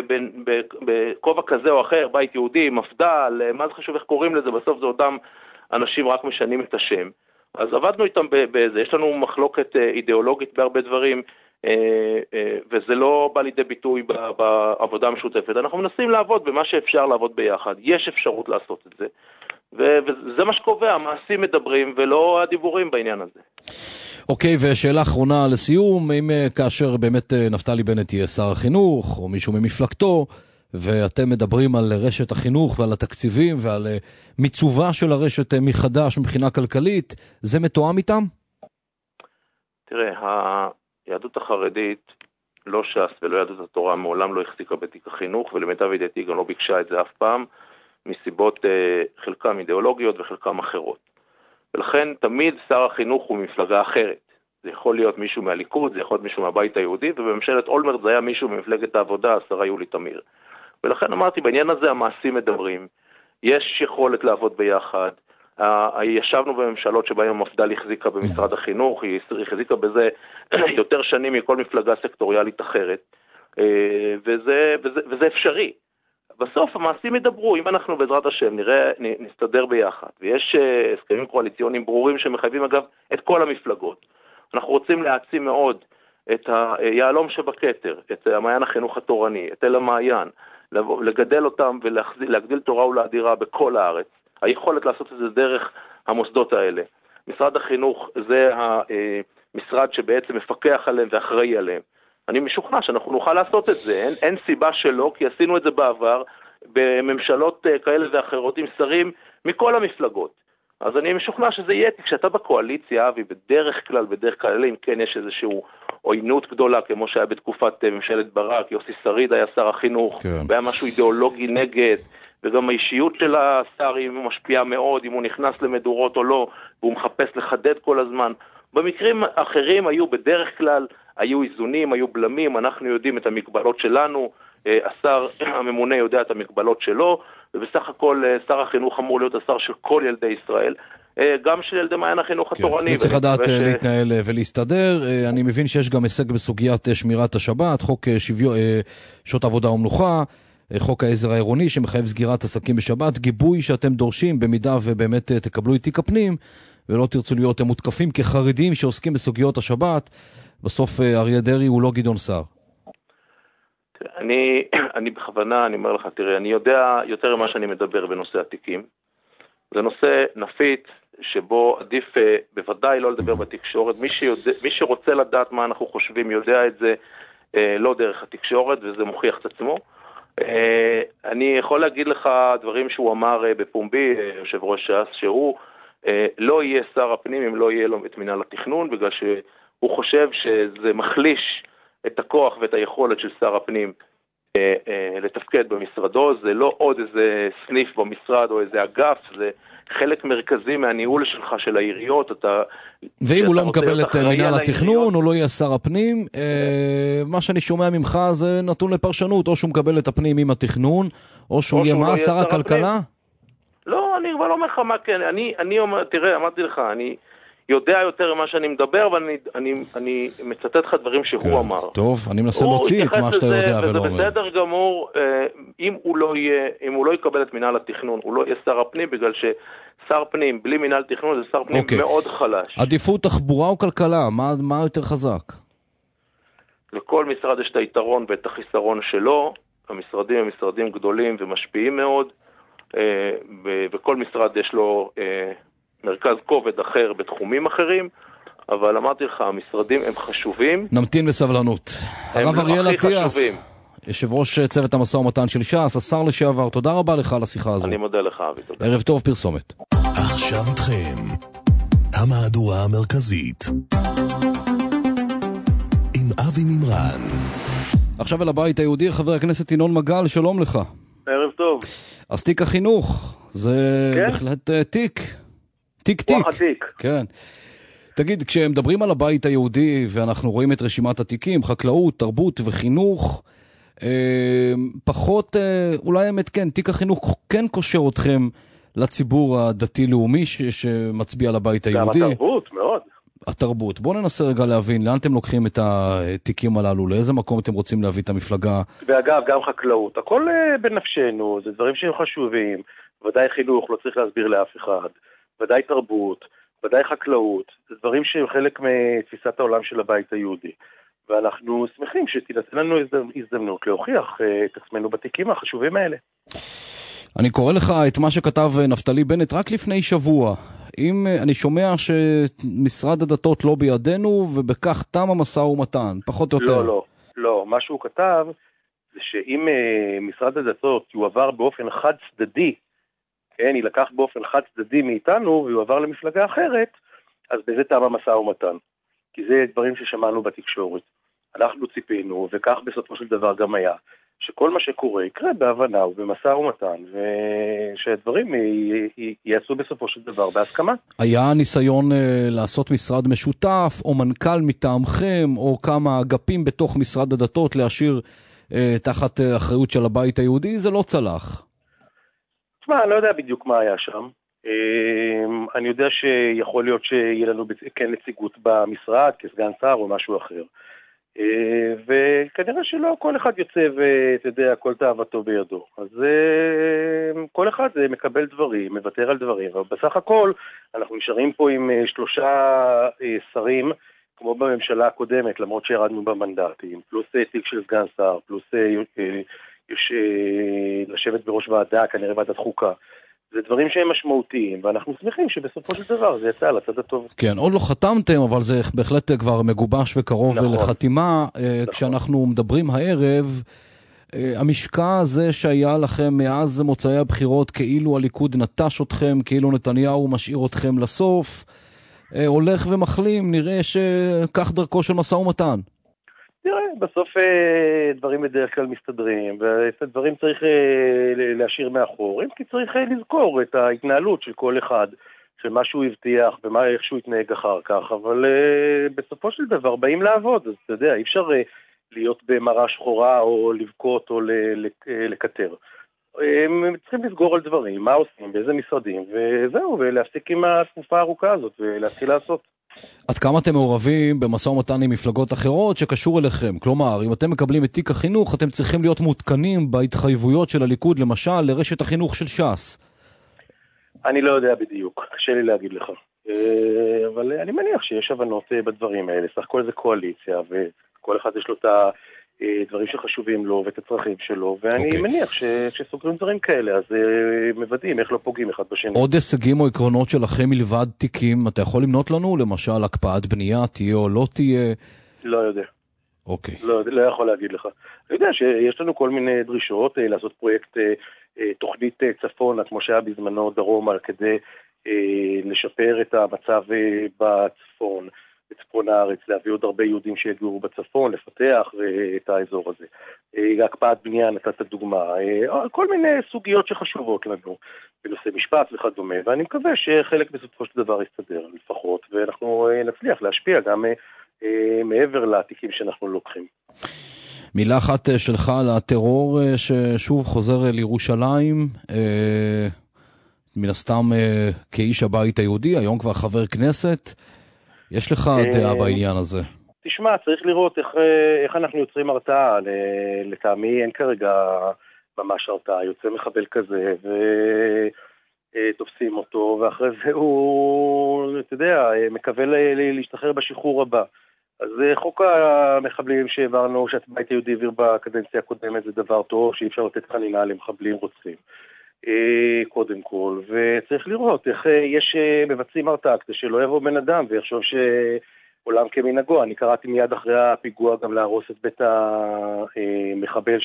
בכובע כזה או אחר, בית יהודי, מפדל, מה זה חשוב איך קוראים לזה, בסוף זה אותם אנשים רק משנים את השם. אז עבדנו איתם בזה, יש לנו מחלוקת אידיאולוגית בהרבה דברים, וזה לא בא לידי ביטוי בעבודה המשותפת. אנחנו מנסים לעבוד במה שאפשר לעבוד ביחד, יש אפשרות לעשות את זה, וזה מה שקובע, המעשים מדברים ולא הדיבורים בעניין הזה.
אוקיי, ושאלה אחרונה לסיום, אם כאשר באמת נפתלי בנט יהיה שר החינוך, או מישהו ממפלגתו, ואתם מדברים על רשת החינוך ועל התקציבים ועל מיצובה של הרשת מחדש מבחינה כלכלית, זה מתואם איתם?
תראה, היהדות החרדית, לא ש"ס ולא יהדות התורה, מעולם לא החזיקה בתיק החינוך, ולמיטב ידיעתי גם לא ביקשה את זה אף פעם, מסיבות חלקם אידיאולוגיות וחלקם אחרות. ולכן תמיד שר החינוך הוא מפלגה אחרת. זה יכול להיות מישהו מהליכוד, זה יכול להיות מישהו מהבית היהודי, ובממשלת אולמרט זה היה מישהו ממפלגת העבודה, השרה יולי תמיר. ולכן אמרתי, בעניין הזה המעשים מדברים, יש יכולת לעבוד ביחד, ישבנו בממשלות שבהן המפד"ל החזיקה במשרד החינוך, היא החזיקה בזה יותר שנים מכל מפלגה סקטוריאלית אחרת, וזה, וזה, וזה אפשרי. בסוף המעשים ידברו, אם אנחנו בעזרת השם נראה, נסתדר ביחד, ויש הסכמים קואליציוניים ברורים שמחייבים אגב את כל המפלגות. אנחנו רוצים להעצים מאוד את היעלום שבכתר, את המעיין החינוך התורני, את אל המעיין, לגדל אותם ולהגדיל תורה ולאדירה בכל הארץ. היכולת לעשות את זה דרך המוסדות האלה. משרד החינוך זה המשרד שבעצם מפקח עליהם ואחראי עליהם. אני משוכנע שאנחנו נוכל לעשות את זה, אין, אין סיבה שלא, כי עשינו את זה בעבר בממשלות כאלה ואחרות עם שרים מכל המפלגות. אז אני משוכנע שזה יהיה, כשאתה בקואליציה, ובדרך כלל, בדרך כלל, אם כן יש איזשהו עוינות גדולה, כמו שהיה בתקופת ממשלת ברק, יוסי שריד היה שר החינוך, כן. והיה משהו אידיאולוגי נגד, וגם האישיות של השר היא משפיעה מאוד, אם הוא נכנס למדורות או לא, והוא מחפש לחדד כל הזמן. במקרים אחרים היו בדרך כלל, היו איזונים, היו בלמים, אנחנו יודעים את המגבלות שלנו, השר הממונה יודע את המגבלות שלו, ובסך הכל שר החינוך אמור להיות השר של כל ילדי ישראל, גם של ילדי מעיין החינוך התורני.
הוא צריך לדעת להתנהל ולהסתדר. אני מבין שיש גם הישג בסוגיית שמירת השבת, חוק שעות עבודה ומנוחה, חוק העזר העירוני שמחייב סגירת עסקים בשבת, גיבוי שאתם דורשים במידה ובאמת תקבלו את תיק הפנים, ולא תרצו להיות מותקפים כחרדים שעוסקים בסוגיות השבת. בסוף אריה דרעי הוא לא גדעון סער.
אני, אני בכוונה, אני אומר לך, תראה, אני יודע יותר ממה שאני מדבר בנושא התיקים. זה נושא נפיץ שבו עדיף בוודאי לא לדבר בתקשורת. מי שיודע, מי שרוצה לדעת מה אנחנו חושבים יודע את זה לא דרך התקשורת, וזה מוכיח את עצמו. אני יכול להגיד לך דברים שהוא אמר בפומבי, יושב ראש ש"ס, שהוא לא יהיה שר הפנים אם לא יהיה לו את מינהל התכנון, בגלל שהוא חושב שזה מחליש את הכוח ואת היכולת של שר הפנים לתפקד במשרדו. זה לא עוד איזה סניף במשרד או איזה אגף, זה חלק מרכזי מהניהול שלך של העיריות. אתה,
ואם הוא לא מקבל את מינהל התכנון, הוא לא יהיה שר הפנים. מה שאני שומע ממך זה נתון לפרשנות, או שהוא מקבל את הפנים עם התכנון, או שהוא יהיה מה, שר הכלכלה?
לא, אני כבר לא אומר לך מה כן. אני, אני אומר, תראה, אמרתי לך, אני יודע יותר ממה שאני מדבר, אבל אני, אני, אני מצטט לך דברים שהוא כן, אמר.
טוב, אני מנסה להוציא את מה שאתה יודע ולא אומר.
וזה בסדר גמור, אם הוא לא יהיה, אם הוא לא יקבל את מינהל התכנון, הוא לא יהיה שר הפנים, בגלל ששר פנים בלי מינהל תכנון זה שר פנים okay. מאוד חלש.
עדיפות תחבורה או כלכלה, מה, מה יותר חזק?
לכל משרד יש את היתרון ואת החיסרון שלו. המשרדים הם משרדים גדולים ומשפיעים מאוד, וכל משרד יש לו מרכז כובד אחר בתחומים אחרים, אבל אמרתי לך, המשרדים הם חשובים.
נמתין בסבלנות. הרב אריאל אטיאס, יושב ראש צוות המשא ומתן של ש"ס, השר לשעבר, תודה רבה לך על השיחה הזו.
אני מודה לך, אבי, תודה.
ערב טוב, פרסומת.
עכשיו איתכם, המהדורה המרכזית, עם אבי מימרן.
עכשיו אל הבית היהודי, חבר הכנסת ינון מגל, שלום לך.
ערב טוב.
אז תיק החינוך, זה כן? בהחלט תיק. תיק תיק. וואחה
תיק.
כן. תגיד, כשמדברים על הבית היהודי, ואנחנו רואים את רשימת התיקים, חקלאות, תרבות וחינוך, אה, פחות, אה, אולי האמת כן, תיק החינוך כן קושר אתכם לציבור הדתי-לאומי ש- שמצביע לבית היהודי.
גם התרבות, מאוד.
התרבות. בואו ננסה רגע להבין, לאן אתם לוקחים את התיקים הללו, לאיזה מקום אתם רוצים להביא את המפלגה?
ואגב, גם חקלאות. הכל בנפשנו, זה דברים שהם חשובים. ודאי חינוך, לא צריך להסביר לאף אחד. ודאי תרבות, ודאי חקלאות. זה דברים שהם חלק מתפיסת העולם של הבית היהודי. ואנחנו שמחים שתינתן לנו הזדמנות להוכיח את עצמנו בתיקים החשובים האלה.
אני קורא לך את מה שכתב נפתלי בנט רק לפני שבוע. אם אני שומע שמשרד הדתות לא בידינו, ובכך תם המשא ומתן, פחות או יותר.
לא, לא, לא. מה שהוא כתב, זה שאם משרד הדתות יועבר באופן חד צדדי, כן, יילקח באופן חד צדדי מאיתנו, ויועבר למפלגה אחרת, אז בזה תם המשא ומתן. כי זה דברים ששמענו בתקשורת. אנחנו ציפינו, וכך בסופו של דבר גם היה, שכל מה שקורה יקרה בהבנה ובמשא ומתן, ושהדברים יעשו בסופו של דבר בהסכמה.
היה ניסיון אה, לעשות משרד משותף, או מנכ"ל מטעמכם, או כמה אגפים בתוך משרד הדתות להשאיר אה, תחת אה, אחריות של הבית היהודי, זה לא צלח.
תשמע, אני לא יודע בדיוק מה היה שם. אה, אני יודע שיכול להיות שיהיה לנו כן נציגות במשרד, כסגן שר או משהו אחר. וכנראה שלא כל אחד יוצא ואתה יודע, כל תאוותו בידו. אז כל אחד מקבל דברים, מוותר על דברים, אבל בסך הכל אנחנו נשארים פה עם שלושה שרים, כמו בממשלה הקודמת, למרות שירדנו במנדטים, פלוס תיק של סגן שר, פלוס יש לשבת בראש ועדה, כנראה ועדת חוקה. זה דברים שהם משמעותיים, ואנחנו שמחים שבסופו של דבר זה יצא על הצד הטוב.
כן, עוד לא חתמתם, אבל זה בהחלט כבר מגובש וקרוב נכון, לחתימה. נכון. כשאנחנו מדברים הערב, המשקע הזה שהיה לכם מאז מוצאי הבחירות, כאילו הליכוד נטש אתכם, כאילו נתניהו משאיר אתכם לסוף, הולך ומחלים, נראה שכך דרכו של משא ומתן.
תראה, בסוף דברים בדרך כלל מסתדרים, ואת הדברים צריך להשאיר מאחור, כי צריך לזכור את ההתנהלות של כל אחד, של מה שהוא הבטיח ומה איך שהוא יתנהג אחר כך, אבל בסופו של דבר באים לעבוד, אז אתה יודע, אי אפשר להיות במראה שחורה או לבכות או לקטר. הם צריכים לסגור על דברים, מה עושים, באיזה משרדים, וזהו, ולהפסיק עם התקופה הארוכה הזאת ולהתחיל לעשות.
עד כמה אתם מעורבים במשא ומתן עם מפלגות אחרות שקשור אליכם? כלומר, אם אתם מקבלים את תיק החינוך, אתם צריכים להיות מותקנים בהתחייבויות של הליכוד, למשל, לרשת החינוך של ש"ס.
אני לא יודע בדיוק, קשה לי להגיד לך. אבל אני מניח שיש הבנות בדברים האלה. סך הכל זה קואליציה, וכל אחד יש לו את הדברים שחשובים לו ואת הצרכים שלו, ואני okay. מניח שכשסוגרים דברים כאלה, אז מוודאים איך לא פוגעים אחד בשני.
עוד הישגים או עקרונות שלכם מלבד תיקים, אתה יכול למנות לנו? למשל, הקפאת בנייה, תהיה או לא תהיה?
לא יודע.
אוקיי. Okay.
לא, לא יכול להגיד לך. אני יודע שיש לנו כל מיני דרישות לעשות פרויקט תוכנית צפונה, כמו שהיה בזמנו דרומה, כדי לשפר את המצב בצפון, בצפון הארץ, להביא עוד הרבה יהודים שיגורו בצפון, לפתח את האזור הזה. הקפאת בנייה נתת דוגמה, כל מיני סוגיות שחשובות לנו, בנושא משפט וכדומה, ואני מקווה שחלק בסופו של דבר יסתדר לפחות, ואנחנו נצליח להשפיע גם מעבר לתיקים שאנחנו לוקחים.
מילה אחת שלך על הטרור ששוב חוזר לירושלים, מן הסתם כאיש הבית היהודי, היום כבר חבר כנסת, יש לך דעה בעניין הזה?
תשמע, צריך לראות איך, איך אנחנו יוצרים הרתעה, לטעמי אין כרגע ממש הרתעה, יוצא מחבל כזה ותופסים אותו, ואחרי זה הוא, אתה יודע, מקווה להשתחרר בשחרור הבא. אז חוק המחבלים שהעברנו, שהבית היהודי העביר בקדנציה הקודמת, זה דבר טוב, שאי אפשר לתת חנינה למחבלים רוצחים. קודם כל, וצריך לראות איך יש מבצעים הרתעה, כדי שלא יבוא בן אדם ויחשוב שעולם כמנהגו. אני קראתי מיד אחרי הפיגוע גם להרוס את בית המחבל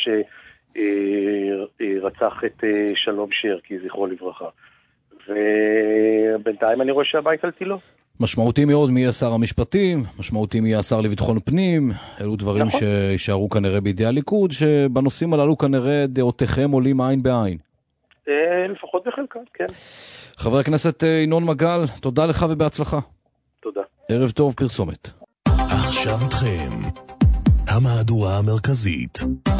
שרצח את שלום שרקי, זכרו לברכה. ובינתיים אני רואה שהבית על תילו.
משמעותי מאוד מי יהיה שר המשפטים, משמעותי מי יהיה השר לביטחון פנים, אלו דברים נכון. שישארו כנראה בידי הליכוד, שבנושאים הללו כנראה דעותיכם עולים עין בעין.
לפחות בחלקה, כן.
חבר הכנסת ינון מגל, תודה לך ובהצלחה.
תודה.
ערב טוב, פרסומת.
עכשיו איתכם, המהדורה המרכזית,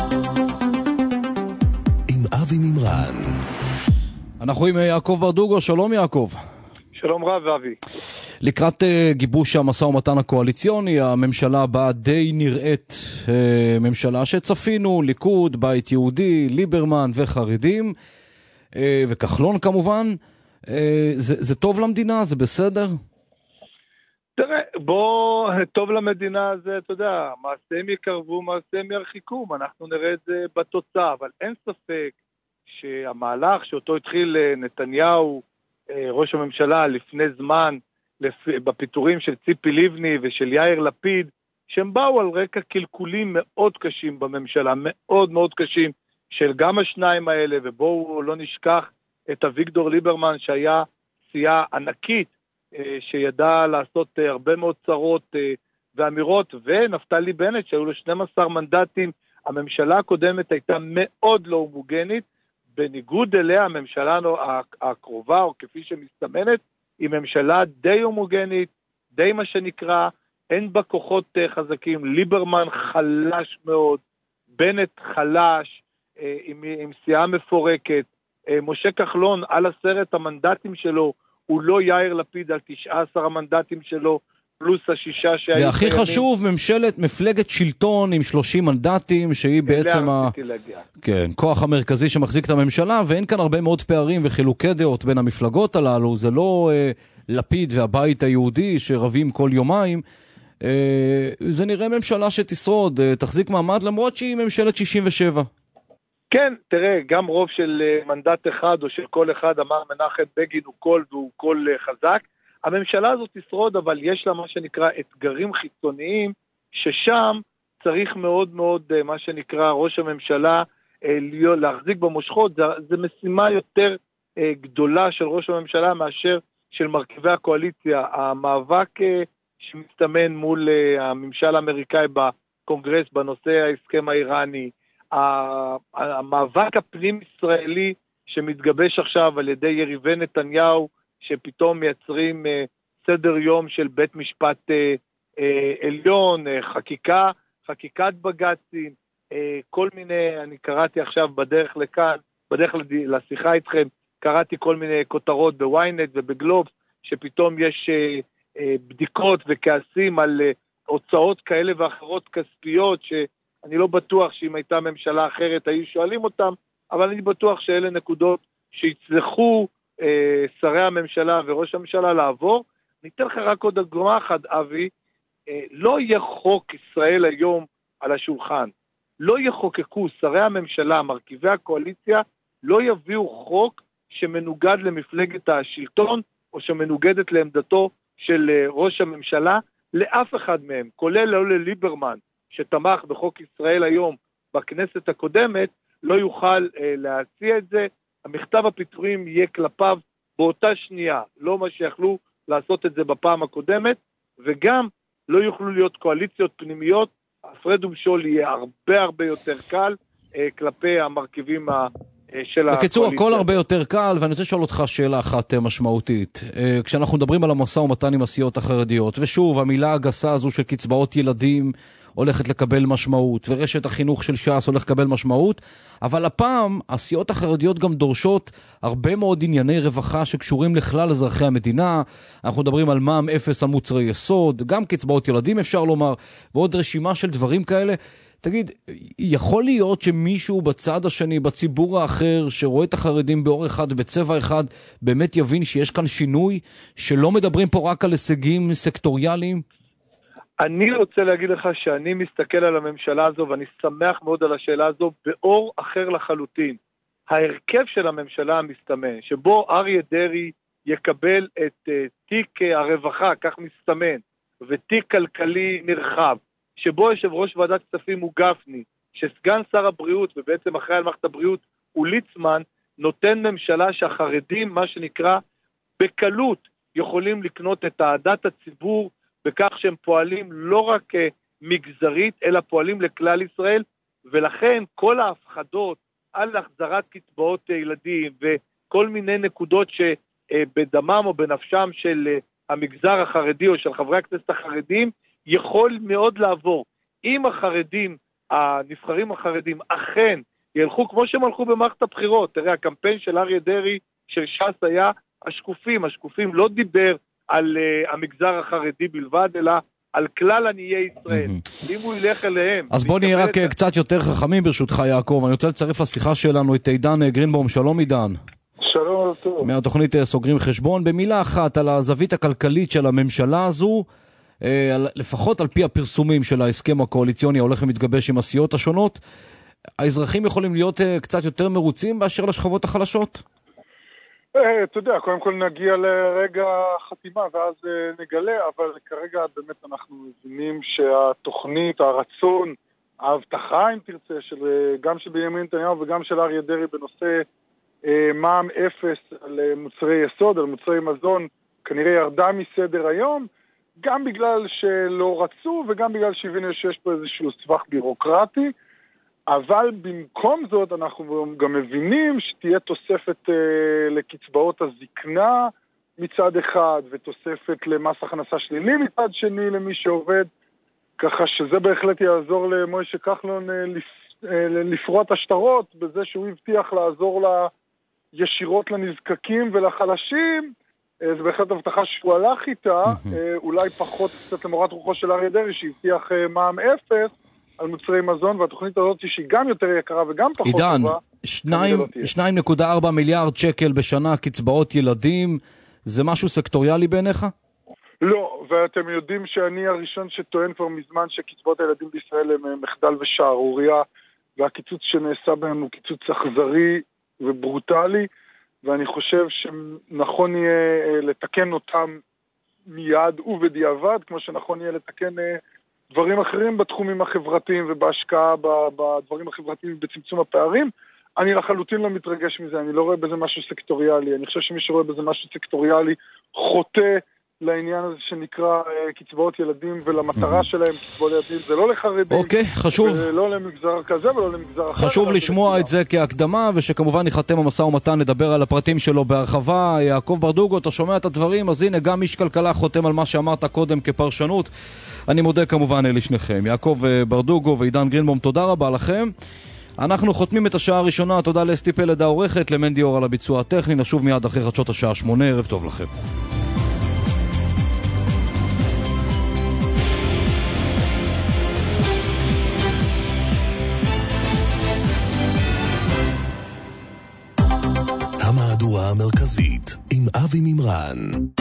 עם אבי מימרן.
אנחנו עם יעקב ברדוגו, שלום יעקב.
שלום רב אבי.
לקראת uh, גיבוש המשא ומתן הקואליציוני, הממשלה הבאה די נראית uh, ממשלה שצפינו, ליכוד, בית יהודי, ליברמן וחרדים, uh, וכחלון כמובן. Uh, זה, זה טוב למדינה? זה בסדר?
תראה, בוא, טוב למדינה זה, אתה יודע, מעשיהם יקרבו, מעשיהם ירחיקו, אנחנו נראה את זה בתוצאה, אבל אין ספק שהמהלך שאותו התחיל נתניהו, ראש הממשלה, לפני זמן, בפיטורים של ציפי לבני ושל יאיר לפיד, שהם באו על רקע קלקולים מאוד קשים בממשלה, מאוד מאוד קשים, של גם השניים האלה, ובואו לא נשכח את אביגדור ליברמן, שהיה סיעה ענקית, שידע לעשות הרבה מאוד צרות ואמירות, ונפתלי בנט, שהיו לו שנים עשר מנדטים, הממשלה הקודמת הייתה מאוד לא הומוגנית, בניגוד אליה, הממשלה הקרובה, או כפי שמסתמנת, היא ממשלה די הומוגנית, די מה שנקרא, אין בה כוחות חזקים, ליברמן חלש מאוד, בנט חלש, עם, עם סיעה מפורקת, משה כחלון על עשרת המנדטים שלו, הוא לא יאיר לפיד על תשעה עשר המנדטים שלו, פלוס השישה שהיו...
והכי קיימים. חשוב, ממשלת, מפלגת שלטון עם שלושים מנדטים, שהיא בעצם ה... כן, כוח המרכזי שמחזיק את הממשלה, ואין כאן הרבה מאוד פערים וחילוקי דעות בין המפלגות הללו, זה לא אה, לפיד והבית היהודי שרבים כל יומיים, אה, זה נראה ממשלה שתשרוד, אה, תחזיק מעמד, למרות שהיא ממשלת שישים ושבע.
כן, תראה, גם רוב של מנדט אחד או של כל אחד, אמר מנחם בגין הוא קול והוא קול חזק, הממשלה הזאת תשרוד, אבל יש לה מה שנקרא אתגרים חיצוניים, ששם צריך מאוד מאוד, מה שנקרא, ראש הממשלה להחזיק במושכות, זה, זה משימה יותר גדולה של ראש הממשלה מאשר של מרכיבי הקואליציה. המאבק שמסתמן מול הממשל האמריקאי בקונגרס בנושא ההסכם האיראני, המאבק הפנים-ישראלי שמתגבש עכשיו על ידי יריבי נתניהו, שפתאום מייצרים סדר יום של בית משפט עליון, חקיקה, חקיקת בג"צים, כל מיני, אני קראתי עכשיו בדרך לכאן, בדרך לשיחה איתכם, קראתי כל מיני כותרות בוויינט ובגלובס, שפתאום יש בדיקות וכעסים על הוצאות כאלה ואחרות כספיות, שאני לא בטוח שאם הייתה ממשלה אחרת היו שואלים אותם, אבל אני בטוח שאלה נקודות שיצלחו אה, שרי הממשלה וראש הממשלה לעבור. ניתן לך רק עוד דוגמה אחת, אבי, אה, לא יהיה חוק ישראל היום על השולחן, לא יחוקקו שרי הממשלה, מרכיבי הקואליציה, לא יביאו חוק שמנוגד למפלגת השלטון, או שמנוגדת לעמדתו של אה, ראש הממשלה, לאף אחד מהם, כולל לא לליברמן, שתמך בחוק ישראל היום בכנסת הקודמת, לא יוכל אה, להציע את זה. המכתב הפיטורים יהיה כלפיו באותה שנייה, לא מה שיכלו לעשות את זה בפעם הקודמת, וגם לא יוכלו להיות קואליציות פנימיות, הפרד ומשול יהיה הרבה הרבה יותר קל אה, כלפי המרכיבים ה, אה, של הקואליציה.
בקיצור, הכל הרבה יותר קל, ואני רוצה לשאול אותך שאלה אחת משמעותית. אה, כשאנחנו מדברים על המשא ומתן עם הסיעות החרדיות, ושוב, המילה הגסה הזו של קצבאות ילדים, הולכת לקבל משמעות, ורשת החינוך של ש"ס הולך לקבל משמעות, אבל הפעם הסיעות החרדיות גם דורשות הרבה מאוד ענייני רווחה שקשורים לכלל אזרחי המדינה. אנחנו מדברים על מע"מ אפס על מוצרי יסוד, גם קצבאות ילדים אפשר לומר, ועוד רשימה של דברים כאלה. תגיד, יכול להיות שמישהו בצד השני, בציבור האחר, שרואה את החרדים באור אחד, בצבע אחד, באמת יבין שיש כאן שינוי, שלא מדברים פה רק על הישגים סקטוריאליים?
אני רוצה להגיד לך שאני מסתכל על הממשלה הזו, ואני שמח מאוד על השאלה הזו, באור אחר לחלוטין. ההרכב של הממשלה המסתמן, שבו אריה דרעי יקבל את uh, תיק uh, הרווחה, כך מסתמן, ותיק כלכלי נרחב, שבו יושב ראש ועדת כספים הוא גפני, שסגן שר הבריאות, ובעצם אחראי על מערכת הבריאות, הוא ליצמן, נותן ממשלה שהחרדים, מה שנקרא, בקלות יכולים לקנות את העדת הציבור, בכך שהם פועלים לא רק מגזרית, אלא פועלים לכלל ישראל, ולכן כל ההפחדות על החזרת קצבאות ילדים, וכל מיני נקודות שבדמם או בנפשם של המגזר החרדי, או של חברי הכנסת החרדים, יכול מאוד לעבור. אם החרדים, הנבחרים החרדים, אכן ילכו כמו שהם הלכו במערכת הבחירות, תראה, הקמפיין של אריה דרעי, של ש"ס היה השקופים, השקופים לא דיבר, על uh, המגזר החרדי בלבד, אלא על כלל עניי ישראל. אם הוא ילך אליהם...
אז בוא נהיה רק קצת יותר חכמים ברשותך, יעקב. אני רוצה לצרף לשיחה שלנו את עידן גרינבום. שלום עידן.
שלום טוב.
מהתוכנית סוגרים חשבון. במילה אחת על הזווית הכלכלית של הממשלה הזו, לפחות על פי הפרסומים של ההסכם הקואליציוני ההולך ומתגבש עם הסיעות השונות, האזרחים יכולים להיות קצת יותר מרוצים באשר לשכבות החלשות?
אתה יודע, קודם כל נגיע לרגע חתימה ואז נגלה, אבל כרגע באמת אנחנו מבינים שהתוכנית, הרצון, ההבטחה אם תרצה, של, גם של בנימין נתניהו וגם של אריה דרעי בנושא מע"מ אפס על מוצרי יסוד, על מוצרי מזון, כנראה ירדה מסדר היום, גם בגלל שלא רצו וגם בגלל שהבינו שיש פה איזשהו סבך בירוקרטי, אבל במקום זאת אנחנו גם מבינים שתהיה תוספת אה, לקצבאות הזקנה מצד אחד, ותוספת למס הכנסה שלילי מצד שני למי שעובד, ככה שזה בהחלט יעזור למוישה כחלון אה, לפ, אה, לפרוט השטרות, בזה שהוא הבטיח לעזור לה ישירות לנזקקים ולחלשים, אה, זה בהחלט הבטחה שהוא הלך איתה, אה, אולי פחות קצת למורת רוחו של אריה דרעי שהבטיח אה, מע"מ אפס, על מוצרי מזון, והתוכנית הזאת שהיא גם יותר יקרה וגם פחות טובה.
עידן, שניים נקודה ארבע מיליארד שקל בשנה קצבאות ילדים, זה משהו סקטוריאלי בעיניך?
לא, ואתם יודעים שאני הראשון שטוען כבר מזמן שקצבאות הילדים בישראל הם מחדל ושערוריה, והקיצוץ שנעשה בהם הוא קיצוץ אכזרי וברוטלי, ואני חושב שנכון יהיה לתקן אותם מיד ובדיעבד, כמו שנכון יהיה לתקן דברים אחרים בתחומים החברתיים ובהשקעה בדברים החברתיים ובצמצום הפערים. אני לחלוטין לא מתרגש מזה, אני לא רואה בזה משהו סקטוריאלי, אני חושב שמי שרואה בזה משהו סקטוריאלי חוטא לעניין הזה שנקרא קצבאות ילדים ולמטרה שלהם, קצבאות ילדים זה לא לחרדים,
אוקיי, חשוב.
ולא למגזר כזה ולא למגזר אחר.
חשוב לשמוע את זה כהקדמה, ושכמובן ייחתם המשא ומתן, נדבר על הפרטים שלו בהרחבה. יעקב ברדוגו, אתה שומע את הדברים, אז הנה גם איש כלכלה חותם על מה שאמרת קודם כפרשנות. אני מודה כמובן לשניכם, יעקב ברדוגו ועידן גרינבום, תודה רבה לכם. אנחנו חותמים את השעה הראשונה, תודה לאסתי פלד העורכת, למנדי אור על הביצוע הטכני, נשוב מיד אחרי חדשות השעה שמונה, ערב טוב לכם.
אבי מימרן.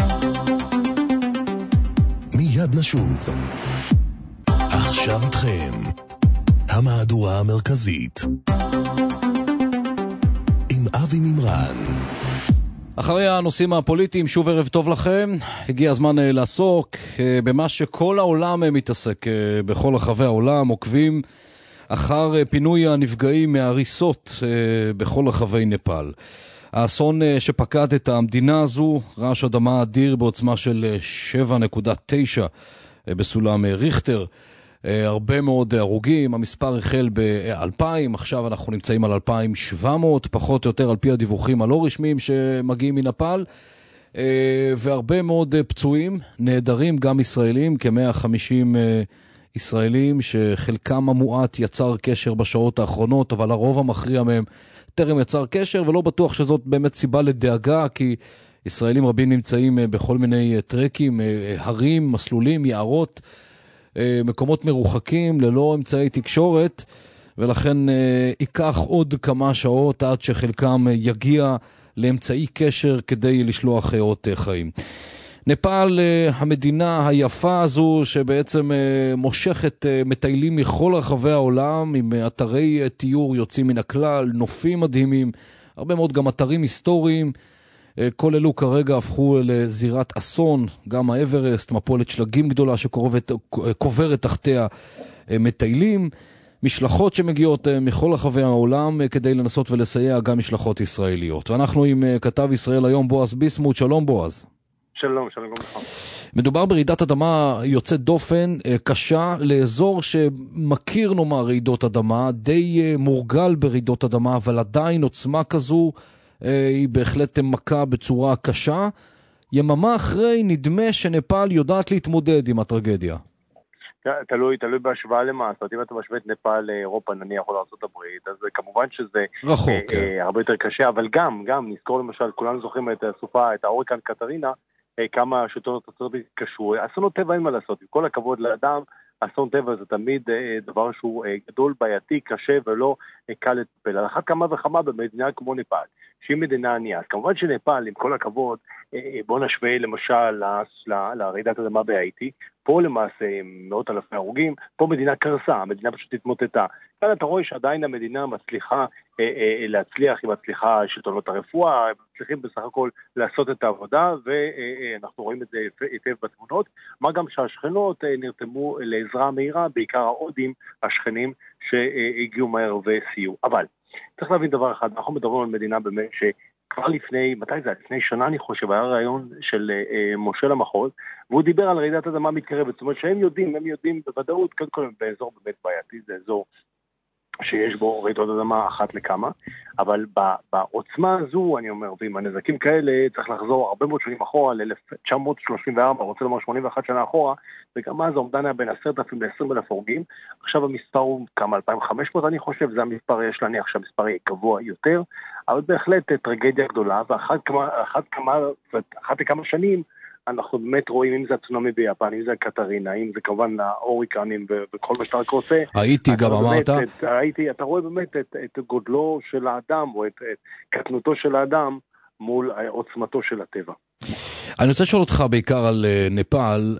מיד נשוב. עכשיו איתכם המהדורה המרכזית עם אבי מימרן.
אחרי הנושאים הפוליטיים, שוב ערב טוב לכם. הגיע הזמן לעסוק במה שכל העולם מתעסק, בכל רחבי העולם עוקבים אחר פינוי הנפגעים מהריסות בכל רחבי נפאל. האסון שפקד את המדינה הזו, רעש אדמה אדיר בעוצמה של שבע נקודה תשע בסולם ריכטר, הרבה מאוד הרוגים, המספר החל ב-אלפיים, עכשיו אנחנו נמצאים על אלפיים ושבע מאות, פחות או יותר על פי הדיווחים הלא רשמיים שמגיעים מנפאל, והרבה מאוד פצועים, נהדרים גם ישראלים, כ-מאה וחמישים ישראלים, שחלקם המועט יצר קשר בשעות האחרונות, אבל הרוב המכריע מהם טרם יצר קשר, ולא בטוח שזאת באמת סיבה לדאגה, כי ישראלים רבים נמצאים בכל מיני טרקים, הרים, מסלולים, יערות, מקומות מרוחקים, ללא אמצעי תקשורת, ולכן ייקח עוד כמה שעות עד שחלקם יגיע לאמצעי קשר כדי לשלוח אות חיים. נפאל, המדינה היפה הזו שבעצם מושכת מטיילים מכל רחבי העולם, עם אתרי תיור יוצאים מן הכלל, נופים מדהימים, הרבה מאוד גם אתרים היסטוריים, כל אלו כרגע הפכו לזירת אסון, גם האברסט, מפולת שלגים גדולה שקוברת תחתיה מטיילים, משלחות שמגיעות מכל רחבי העולם כדי לנסות ולסייע, גם משלחות ישראליות. ואנחנו עם כתב ישראל היום בועז ביסמוט. שלום בועז.
שלום, שלום גם.
מדובר ברעידת אדמה יוצאת דופן, קשה, לאזור שמכיר נאמר רעידות אדמה, די מורגל ברעידות אדמה, אבל עדיין עוצמה כזו היא בהחלט מכה בצורה קשה. יממה אחרי נדמה שנפאל יודעת להתמודד עם הטרגדיה.
תלוי, תלוי בהשוואה למה. זאת אומרת, אם אתה משווה את נפאל לאירופה, נניח או לארצות הברית, אז כמובן שזה
רחוק,
אה, אה, הרבה יותר קשה, אבל גם, גם, נזכור למשל, כולנו זוכרים את הסופה, את ההוריקן קטרינה, אה, כמה שלטונות ארצות הברית קשרו. אסונות טבע אין מה לעשות, עם כל הכבוד לאדם, אסון טבע זה תמיד אה, דבר שהוא אה, גדול, בעייתי, קשה ולא אה, קל לטפל. על אחת כמה וכמה במדינה כמו נפאל, שהיא מדינה ענייה. אז כמובן שנפאל, עם כל הכבוד, אה, בוא נשווה למשל ל, ל, לרעידת אדמה בהאיטי, פה למעשה מאות אלפי הרוגים, פה מדינה קרסה, המדינה פשוט התמוטטה. כאן אתה רואה שעדיין המדינה מצליחה אה, אה, להצליח, היא מצליחה שלטונות הרפואה, הם מצליחים בסך הכל לעשות את העבודה, ואנחנו רואים את זה היטב בתמונות, מה גם שהשכנות אה, נרתמו לעזרה מהירה, בעיקר ההודים, השכנים שהגיעו מהר וסייעו. אבל צריך להבין דבר אחד, אנחנו מדברים על מדינה באמת ש... כבר לפני, מתי זה? לפני שנה אני חושב, היה רעיון של אה, משה המחוז, והוא דיבר על רעידת אדמה מתקרבת, זאת אומרת שהם יודעים, הם יודעים בוודאות, קודם כל באזור באמת בעייתי, זה אזור שיש בו רעידות אדמה אחת לכמה, אבל בעוצמה הזו, אני אומר, ועם הנזקים כאלה, צריך לחזור הרבה מאוד שנים אחורה, ל-אלף תשע מאות שלושים וארבע, רוצה לומר שמונים ואחת שנה אחורה, וגם אז האומדן היה בין עשרת אלפים לעשרים אלף הרוגים, עכשיו המספר הוא כמה אלפיים וחמש מאות, אני חושב, זה המספר, יש להניח שהמספר יהיה גבוה יותר, אבל בהחלט טרגדיה גדולה, ואחת כמה, אחת כמה, אחת לכמה שנים, אנחנו באמת רואים אם זה הצונאמי ביפן, אם זה הקטרינה, אם זה כמובן ההוריקנים וכל מה שאתה רק רוצה.
הייתי גם אמרת.
הייתי, אתה רואה באמת את, את גודלו של האדם, או את, את קטנותו של האדם, מול עוצמתו של הטבע.
אני רוצה לשאול אותך בעיקר על נפאל,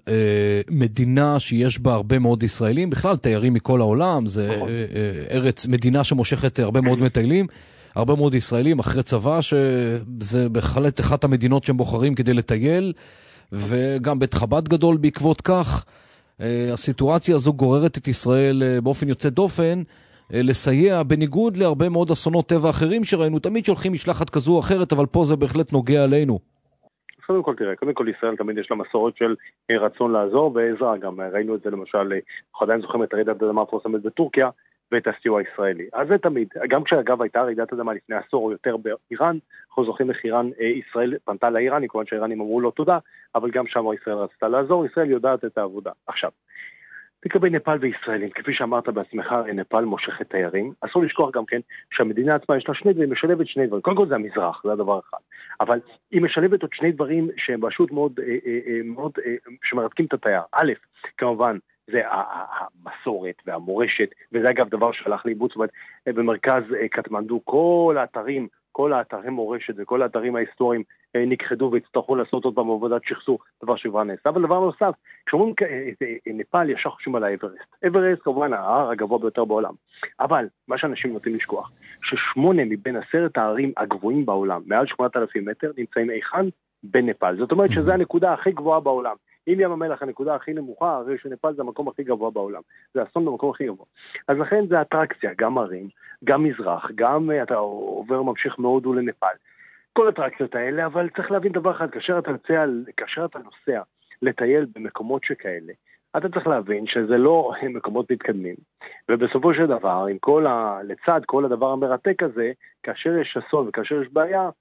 מדינה שיש בה הרבה מאוד ישראלים, בכלל תיירים מכל העולם, זה ארץ, מדינה שמושכת הרבה מאוד מטיילים, הרבה מאוד ישראלים אחרי צבא, שזה בהחלט אחת המדינות שהם בוחרים כדי לטייל, וגם בית חב"ד גדול בעקבות כך. הסיטואציה הזו גוררת את ישראל באופן יוצא דופן, לסייע בניגוד להרבה מאוד אסונות טבע אחרים שראינו, תמיד שולחים משלחת כזו או אחרת, אבל פה זה בהחלט נוגע עלינו.
קודם כל תראה, קודם כל ישראל תמיד יש לה מסורת של רצון לעזור ועזרה, גם ראינו את זה למשל, אנחנו עדיין זוכרים את רעידת אדמה המפורסמת בטורקיה, ואת הסיוע הישראלי. אז זה תמיד, גם כשאגב הייתה רעידת אדמה לפני עשור או יותר באיראן, אנחנו זוכרים איך איראן, ישראל פנתה לאיראנים, כמובן שהאיראנים אמרו לו תודה, אבל גם שם ישראל רצתה לעזור, ישראל יודעת את העבודה. עכשיו, לגבי נפאל וישראלים, כפי שאמרת בעצמך, נפאל מושכת תיירים, אסור לשכוח גם כן שהמדינה עצמה יש לה שני דברים, משלבת שני דברים, קודם כל זה המזרח, זה הדבר אחד, אבל היא משלבת עוד שני דברים שהם פשוט מאוד, מאוד, שמרתקים את התייר. א', כמובן, זה המסורת והמורשת, וזה אגב דבר שהלך לאיבוד, זאת אומרת, במרכז קטמנדו, כל האתרים, כל האתרים מורשת וכל האתרים ההיסטוריים נכחדו והצטרכו לעשות עוד פעם עבודת שחזור, דבר שכבר נעשה. אבל דבר נוסף, כשאומרים נפאל ישר חושבים על האברסט. אברסט כמובן ההר הגבוה ביותר בעולם. אבל מה שאנשים נוטים לשכוח, ששמונה מבין עשרת הערים הגבוהים בעולם, מעל שמונת אלפים מטר, נמצאים איכן בנפאל. זאת אומרת שזו הנקודה הכי גבוהה בעולם. אם ים המלח הנקודה הכי נמוכה, הרי שנפאל זה המקום הכי גבוה בעולם. זה אסון במקום הכי גבוה. אז לכן זה אטרקציה, גם ערים, גם מזרח, גם אתה עובר ממשיך מהודו לנפאל. כל האטרקציות האלה, אבל צריך להבין דבר אחד, כאשר אתה נוסע, כאשר אתה נוסע לטייל במקומות שכאלה, אתה צריך להבין שזה לא מקומות מתקדמים. ובסופו של דבר, עם כל ה... לצד כל הדבר המרתק הזה, כאשר יש אסון וכאשר יש בעיה,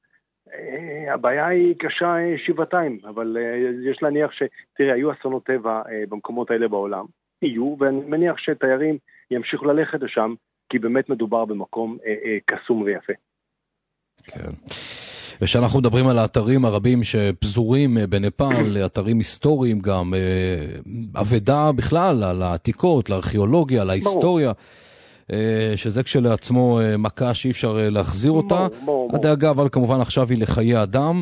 הבעיה היא קשה שבעתיים, אבל יש להניח שתראה, היו אסונות טבע במקומות האלה בעולם, יהיו, ואני מניח שתיירים ימשיכו ללכת לשם, כי באמת מדובר במקום קסום ויפה.
כן. ושאנחנו מדברים על האתרים הרבים שפזורים בנפאל, אתרים היסטוריים גם, עבודה בכלל על העתיקות, לארכיאולוגיה, להיסטוריה, שזה כשלעצמו מכה שאי אפשר להחזיר אותה. הדאגה אבל כמובן עכשיו היא לחיי אדם.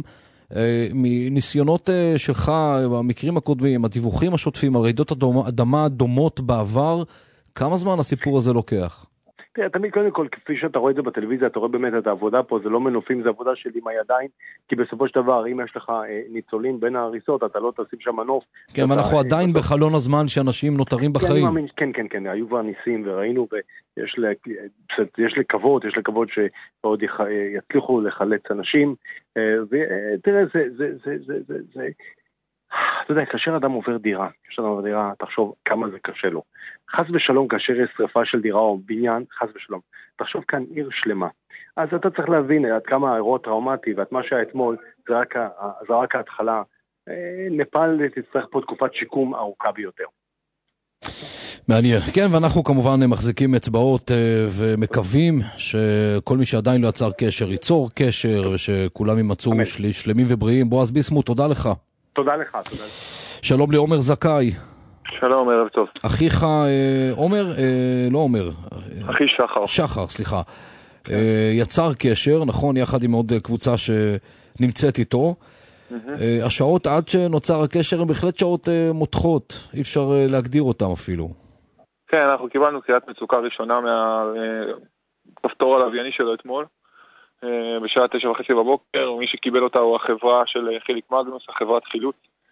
מניסיונות שלך, במקרים הקודמים, הדיווחים השוטפים, הרעידות אדמה דומות בעבר, כמה זמן הסיפור הזה לוקח?
תראה, תמיד קודם כל, כפי שאתה רואה את זה בטלוויזיה, אתה רואה באמת את העבודה פה, זה לא מנופים, זה עבודה שלי עם הידיים, כי בסופו של דבר, אם יש לך אה, ניצולים בין ההריסות, אתה לא תשים שם מנוף.
כן, ואתה, אנחנו אה, עדיין בסוף... בחלון הזמן שאנשים נותרים בחיים.
כן, כן, כן, כן, היו כבר ניסים וראינו, ויש לה, יש לקוות, יש לקוות שעוד יח, יצליחו לחלץ אנשים, אה, ותראה, זה, זה, זה, זה, זה, זה, אתה יודע, כאשר אדם עובר דירה, כאשר אדם עובר דירה, תחשוב כמה זה קשה לו. חס ושלום, כאשר יש שריפה של דירה או בניין, חס ושלום. תחשוב כאן עיר שלמה. אז אתה צריך להבין עד כמה האירוע טראומטי, ואת מה שהיה אתמול, זה רק, זה רק ההתחלה. נפאל תצטרך פה תקופת שיקום ארוכה ביותר.
מעניין. כן, ואנחנו כמובן מחזיקים אצבעות ומקווים שכל מי שעדיין לא יצר קשר, ייצור קשר, ושכולם יימצאו שלמים ובריאים. בועז ביסמוט, תודה לך.
תודה לך, תודה.
שלום לעומר זכאי.
שלום, ערב טוב.
אחיך, עומר, לא עומר.
אחי שחר.
שחר, סליחה. יצר קשר, נכון, יחד עם עוד קבוצה שנמצאת איתו. השעות עד שנוצר הקשר הן בהחלט שעות מותחות, אי אפשר להגדיר אותם אפילו.
כן, אנחנו קיבלנו קריאת מצוקה ראשונה מהכפתור הלווייני שלו אתמול, בשעה תשע וחצי בבוקר, ומי שקיבל אותה הוא החברה של חיליק מגנוס, החברת חילוץ.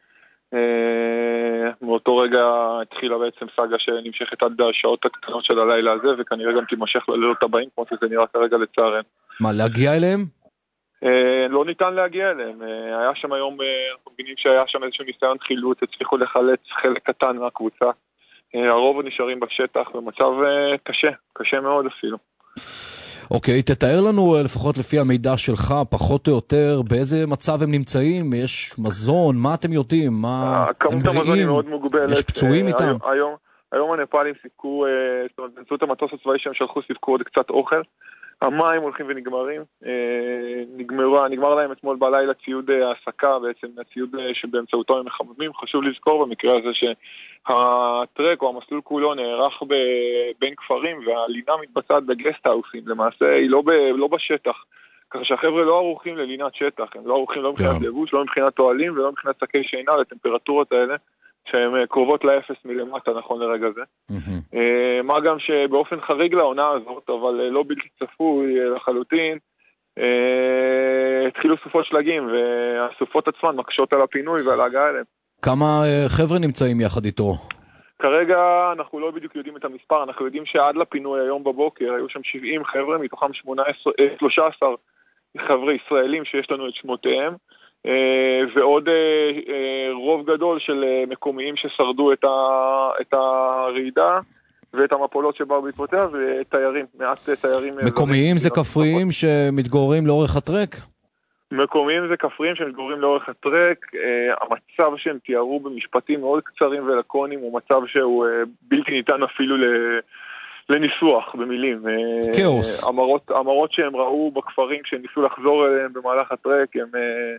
מאותו רגע התחילה בעצם סאגה שנמשכת עד השעות הקטנות של הלילה הזה, וכנראה גם תימשך ללילות הבאים, כמו שזה נראה כרגע לצערנו.
מה, להגיע אליהם?
לא ניתן להגיע אליהם. היה שם היום, אנחנו מבינים שהיה שם איזשהו ניסיון חילוץ, הצליחו לחלץ חלק קטן מהקבוצה. הרוב נשארים בשטח במצב קשה, קשה מאוד אפילו.
אוקיי, תתאר לנו לפחות לפי המידע שלך, פחות או יותר, באיזה מצב הם נמצאים? יש מזון? מה אתם יודעים? מה
כמות המזון היא מאוד מוגבלת.
יש פצועים איתם?
היום, היום הנפאלים סיפקו, זאת אומרת, באמצעות המטוס הצבאי שהם שלחו, סיפקו עוד קצת אוכל. המים הולכים ונגמרים. נגמר, נגמר להם אתמול בלילה ציוד העסקה, בעצם הציוד שבאמצעותו הם מחממים. חשוב לזכור במקרה הזה שהטרק או המסלול כולו נערך בין כפרים, והלינה מתבצעת בגסט-האוסים. למעשה היא לא, ב, לא בשטח. ככה שהחבר'ה לא ערוכים ללינת שטח. הם לא ערוכים לא מבחינת לבוש, לא מבחינת תועלים ולא מבחינת שקי שינה לטמפרטורות האלה. שהן קרובות לאפס מלמטה נכון לרגע זה. Mm-hmm. מה גם שבאופן חריג לעונה הזאת, אבל לא בלתי צפוי לחלוטין, התחילו סופות שלגים, והסופות עצמן מקשות על הפינוי ועל ההגעה אליהם.
כמה חבר'ה נמצאים יחד איתו?
כרגע אנחנו לא בדיוק יודעים את המספר, אנחנו יודעים שעד לפינוי היום בבוקר היו שם שבעים חבר'ה, מתוכם שלושה עשר חבר'ה ישראלים שיש לנו את שמותיהם, ועוד רוב גדול של מקומיים ששרדו את, ה, את הרעידה ואת המפולות שבאו בעקבותיה, ותיירים, מעט תיירים.
מקומיים זה כפריים שמתגוררים לאורך הטרק?
מקומיים זה כפריים שמתגוררים לאורך הטרק. המצב שהם תיארו במשפטים מאוד קצרים ולקונים הוא מצב שהוא בלתי ניתן אפילו לניסוח במילים.
כאוס.
אמרות, אמרות שהם ראו בכפרים כשהם ניסו לחזור אליהם במהלך הטרק, הם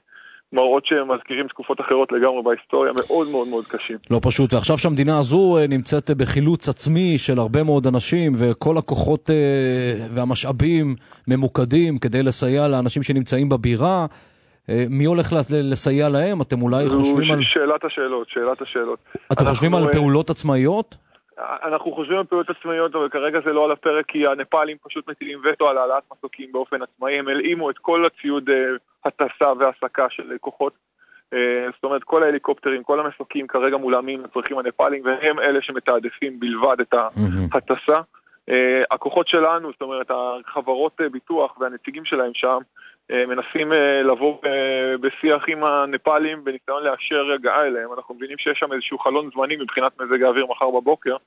מראות שמזכירים תקופות אחרות לגמרי בהיסטוריה, מאוד מאוד מאוד קשים.
לא פשוט, ועכשיו שהמדינה הזו נמצאת בחילוץ עצמי של הרבה מאוד אנשים, וכל הכוחות והמשאבים ממוקדים כדי לסייע לאנשים שנמצאים בבירה, מי הולך לסייע להם? אתם אולי חושבים על...
שאלת השאלות, שאלת השאלות.
אתם חושבים על פעולות עצמאיות?
אנחנו חושבים על פעולות עצמאיות, אבל כרגע זה לא על הפרק, כי הנפאלים פשוט מטילים וטו על העלאת מסוקים באופן עצמאי. הם הלאימו את כל הציוד הטסה והעסקה של כוחות. זאת אומרת, כל ההליקופטרים, כל המסוקים כרגע מולאמים לצרכים הנפאלים, והם אלה שמתעדפים בלבד את הטסה. הכוחות שלנו, זאת אומרת, החברות ביטוח והנציגים שלהם שם, מנסים לבוא בשיח עם הנפאלים בניסיון לאשר הגעה אליהם. אנחנו מבינים שיש שם איזשהו חלון זמני מבחינת מזג האוויר מחר בבוקר,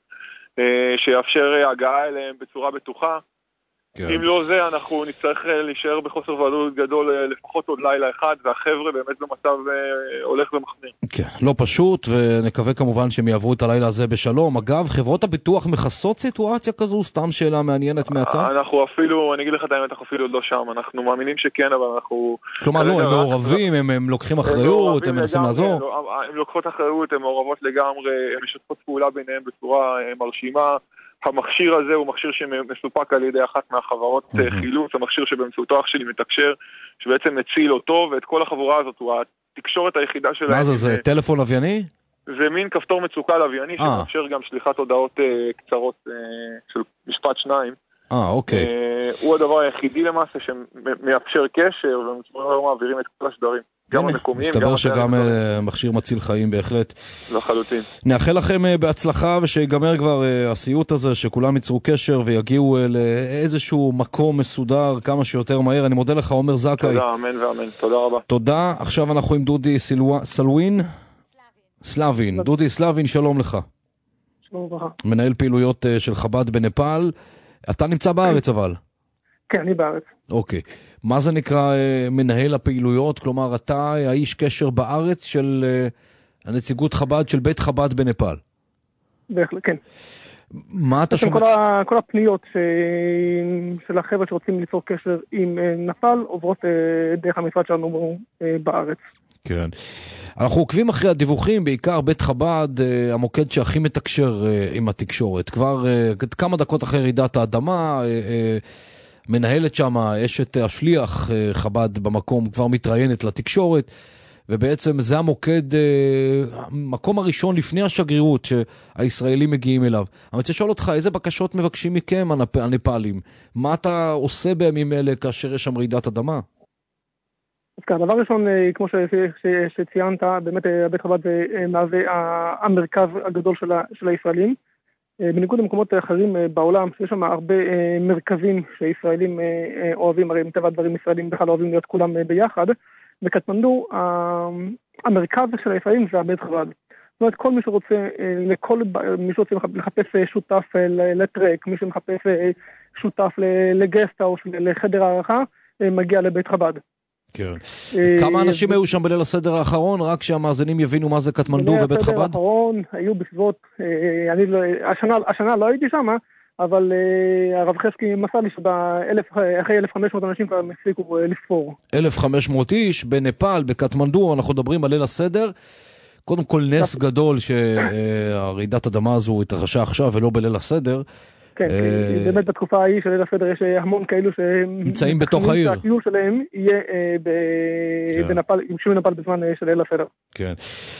שיאפשר הגעה אליהם בצורה בטוחה. אם לא זה, אנחנו נצטרך להישאר בחוסר ודאות גדול לפחות עוד לילה אחד, והחבר'ה באמת במצב הולך ומחמיר.
כן, לא פשוט, ונקווה כמובן שהם יעברו את הלילה הזה בשלום. אגב, חברות הביטוח מכסות סיטואציה כזו? סתם שאלה מעניינת מהצד?
אנחנו אפילו, אני אגיד לך את האמת, אנחנו אפילו עוד לא שם. אנחנו מאמינים שכן, אבל אנחנו...
כלומר, לא, הם מעורבים, הם לוקחים אחריות, הם מנסים לעזור?
הם לוקחות אחריות, הם מעורבות לגמרי, הם משתפות פעולה ביניהם בצורה מרשימה. המכשיר הזה הוא מכשיר שמסופק על ידי אחת מהחברות חילוץ, המכשיר שבאמצעותו אח שלי מתקשר, שבעצם מציל אותו, ואת כל החבורה הזאת הוא התקשורת היחידה שלהם.
מה זה, זה טלפון לווייני?
זה מין כפתור מצוקה לווייני, שמאפשר גם שליחת הודעות קצרות של משפט שניים.
אה, אוקיי.
הוא הדבר היחידי למעשה שמאפשר קשר, והם מעבירים את כל השדרים. גם המקומיים,
מסתבר שגם מכשיר מציל חיים בהחלט.
לחלוטין.
נאחל לכם בהצלחה ושיגמר כבר הסיוט הזה, שכולם ייצרו קשר ויגיעו לאיזשהו מקום מסודר כמה שיותר מהר. אני מודה לך, עומר זכאי.
תודה, אמן ואמן. תודה רבה.
תודה. עכשיו אנחנו עם דודי סלווין. סלווין. דודי סלווין, שלום לך.
שלום לך.
מנהל פעילויות של חב"ד בנפאל. אתה נמצא בארץ אבל?
כן, אני בארץ.
אוקיי. מה זה נקרא מנהל הפעילויות? כלומר, אתה האיש קשר בארץ של הנציגות חב"ד, של בית חב"ד בנפאל.
בהחלט, כן.
מה אתה שומע?
כל, ה, כל הפניות ש... של החבר'ה שרוצים ליצור קשר עם נפאל עוברות דרך המשרד שלנו בארץ.
כן. אנחנו עוקבים אחרי הדיווחים, בעיקר בית חב"ד, המוקד שהכי מתקשר עם התקשורת. כבר כמה דקות אחרי רעידת האדמה, מנהלת שם, אשת השליח חב"ד במקום, כבר מתראיינת לתקשורת, ובעצם זה המוקד, המקום הראשון לפני השגרירות שהישראלים מגיעים אליו. אני רוצה לשאול אותך, איזה בקשות מבקשים מכם הנפאלים? מה אתה עושה בימים אלה כאשר יש שם רעידת אדמה?
אז כאן, דבר ראשון, כמו שציינת, באמת בית חב"ד זה מהווה המרכז הגדול של הישראלים. בניגוד למקומות אחרים בעולם, שיש שם הרבה מרכזים שישראלים אוהבים, הרי מטבע הדברים ישראלים בכלל אוהבים להיות כולם ביחד, בקטמנדו, המרכז של הישראלים זה בית חב"ד. זאת אומרת, כל מי שרוצה, לכל מי שרוצה לחפש שותף לטרק, מי שמחפש שותף לגסטהאוס, לחדר הערכה, מגיע לבית חב"ד.
כן. כמה אנשים היו שם בליל הסדר האחרון, רק שהמאזינים יבינו מה זה קטמנדו ובית חב"ד?
בליל הסדר האחרון היו בסביבות, השנה לא הייתי שם, אבל הרב חסקי מסר לי שאחרי אלף וחמש מאות אנשים כבר הפסיקו לספור.
אלף וחמש מאות איש בנפאל, בקטמנדו, אנחנו מדברים על ליל הסדר. קודם כל נס גדול שהרעידת אדמה הזו התרחשה עכשיו ולא בליל הסדר.
כן, באמת בתקופה ההיא של ליל הסדר יש המון כאלו
נמצאים בתוך העיר.
שהקיום שלהם יהיה בנפאל, ימשו בנפאל בזמן של ליל הסדר.
כן.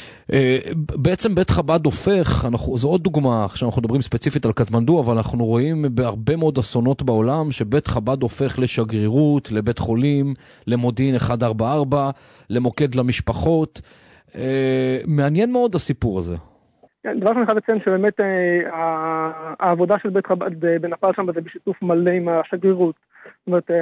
בעצם בית חב"ד הופך, זו עוד דוגמה, שאנחנו מדברים ספציפית על קטמנדו, אבל אנחנו רואים בהרבה מאוד אסונות בעולם, שבית חב"ד הופך לשגרירות, לבית חולים, למודיעין אחת ארבע ארבע, למוקד למשפחות. מעניין מאוד הסיפור הזה.
דבר שאני חייב לציין שבאמת העבודה של בית חב"ד בנפאל שם זה בשיתוף מלא עם השגרירות. זאת אומרת,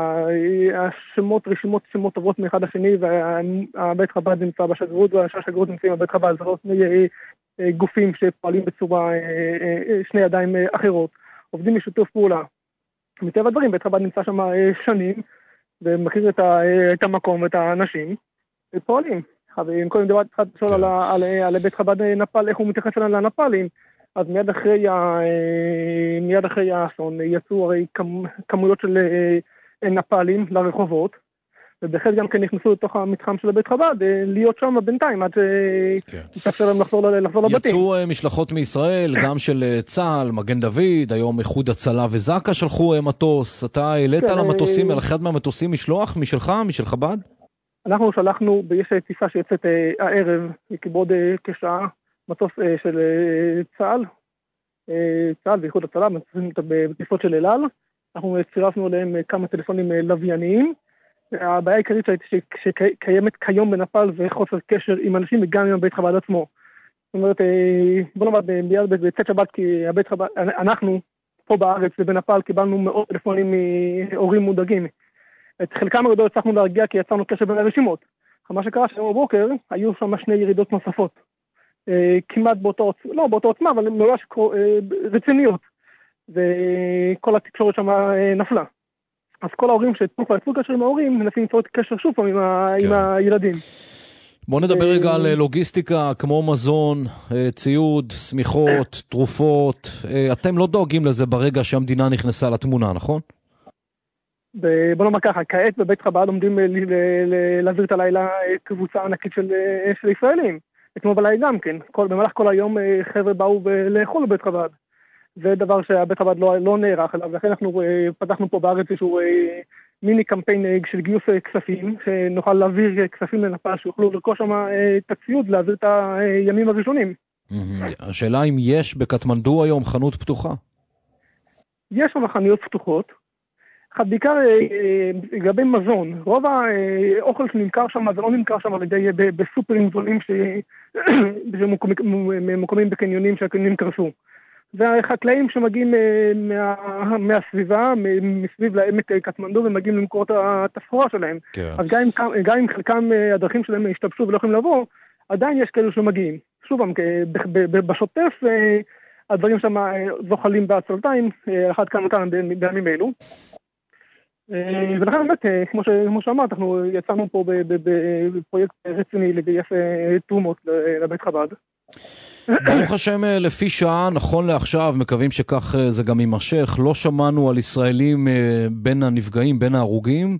השמות, רשימות שמות עוברות מאחד השני, והבית חב"ד נמצא בשגרירות, והשגרירות נמצאים בבית חב"ד, זה לא גופים שפועלים בצורה שני ידיים אחרות, עובדים בשיתוף פעולה. מטבע הדברים, בית חב"ד נמצא שם שנים, ומכיר את המקום ואת האנשים, ופועלים. אם קודם דבר צריך לשאול על בית חב"ד נפאל, איך הוא מתייחס לנפאלים, אז מיד אחרי, מיד אחרי האסון יצאו הרי כמויות של נפאלים לרחובות, ובהחלט גם כן נכנסו לתוך המתחם של בית חב"ד, להיות שם בינתיים, עד שיתאפשר להם לחזור לבתים.
יצאו משלחות מישראל, גם של צה"ל, מגן דוד, היום איחוד הצלה וזק"א שלחו מטוס. אתה העלית על המטוסים, על אחד מהמטוסים משלוח, משלך, משל חב"ד?
אנחנו שלחנו, יש טיסה שיוצאת הערב, כבעוד כשעה, מטוס של צה"ל, צה"ל ואיחוד הצלה, בטיסות של אל על. אנחנו צירפנו עליהם כמה טלפונים לווייניים. הבעיה העיקרית שקיימת כיום בנפאל זה חוסר קשר עם אנשים וגם עם בית חב"ד עצמו. זאת אומרת, בוא נאמר, ביד בצאת שבת, כי הבית חב"ד, אנחנו פה בארץ ובנפאל קיבלנו מאות טלפונים מהורים מודאגים. את חלקם הגדול הצלחנו להרגיע כי יצרנו קשר בין הרשימות. מה שקרה שהיום בבוקר היו שם שני ירידות נוספות. כמעט באותו עוצמה, לא באותו עוצמה, אבל ממש רציניות. וכל התקשורת שם נפלה. אז כל ההורים שתנו כבר יצאו קשר עם ההורים, מנסים למצוא את קשר שוב עם, כן. עם הילדים.
בוא נדבר רגע על לוגיסטיקה, כמו מזון, ציוד, סמיכות, תרופות. אתם לא דואגים לזה ברגע שהמדינה נכנסה לתמונה, נכון?
בוא נאמר ככה, כעת בבית חב"ד עומדים להעביר את הלילה קבוצה ענקית של, של ישראלים. כמו בלילה גם כן. כל, במהלך כל היום חבר'ה באו לאכול בבית חב"ד. זה דבר שהבית חב"ד לא, לא נערך אליו, ולכן אנחנו פתחנו פה בארץ איזשהו מיני קמפיין של גיוס כספים, שנוכל להעביר כספים לנפאל, שיוכלו לרכוש שם את הציוד, להעביר את הימים הראשונים.
השאלה אם יש בקטמנדו היום חנות פתוחה?
יש שם חנויות פתוחות, בעיקר לגבי מזון. רוב האוכל שנמכר שם, זה לא נמכר שם על ידי בסופרים גדולים שמוקמים בקניונים שהקניונים קרסו. והחקלאים שמגיעים מה, מהסביבה, מסביב לעמק קטמנדו, ומגיעים למכור את הסחורה שלהם. כן. אז גם אם, גם אם חלקם הדרכים שלהם השתבשו ולא יכולים לבוא, עדיין יש כאלו שמגיעים. שוב, בשוטף הדברים שם זוחלים בעצלתיים, אחת כאן וכאן בימים אלו. ולכן באמת, כמו, ש, כמו שאמרת, אנחנו יצרנו פה בפרויקט רציני לגייס תרומות לבית חב"ד.
ברוך השם, לפי שעה, נכון לעכשיו, מקווים שכך זה גם יימשך. לא שמענו על ישראלים בין הנפגעים, בין ההרוגים.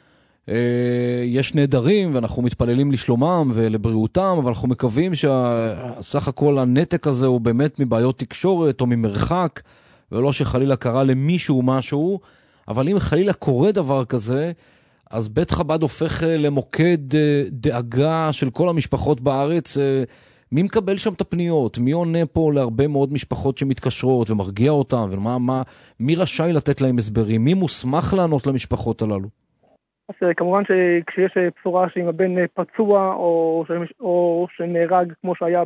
יש נהדרים, ואנחנו מתפללים לשלומם ולבריאותם, אבל אנחנו מקווים שסך הכל הנתק הזה הוא באמת מבעיות תקשורת או ממרחק, ולא שחלילה קרה למישהו משהו. אבל אם חלילה קורה דבר כזה, אז בית חב"ד הופך למוקד דאגה של כל המשפחות בארץ. מי מקבל שם את הפניות? מי עונה פה להרבה מאוד משפחות שמתקשרות ומרגיע אותם? ומה, מה, מי רשאי לתת להם הסברים? מי מוסמך לענות למשפחות הללו?
אז כמובן שכשיש בשורה שאם הבן פצוע או, או שנהרג כמו שהיה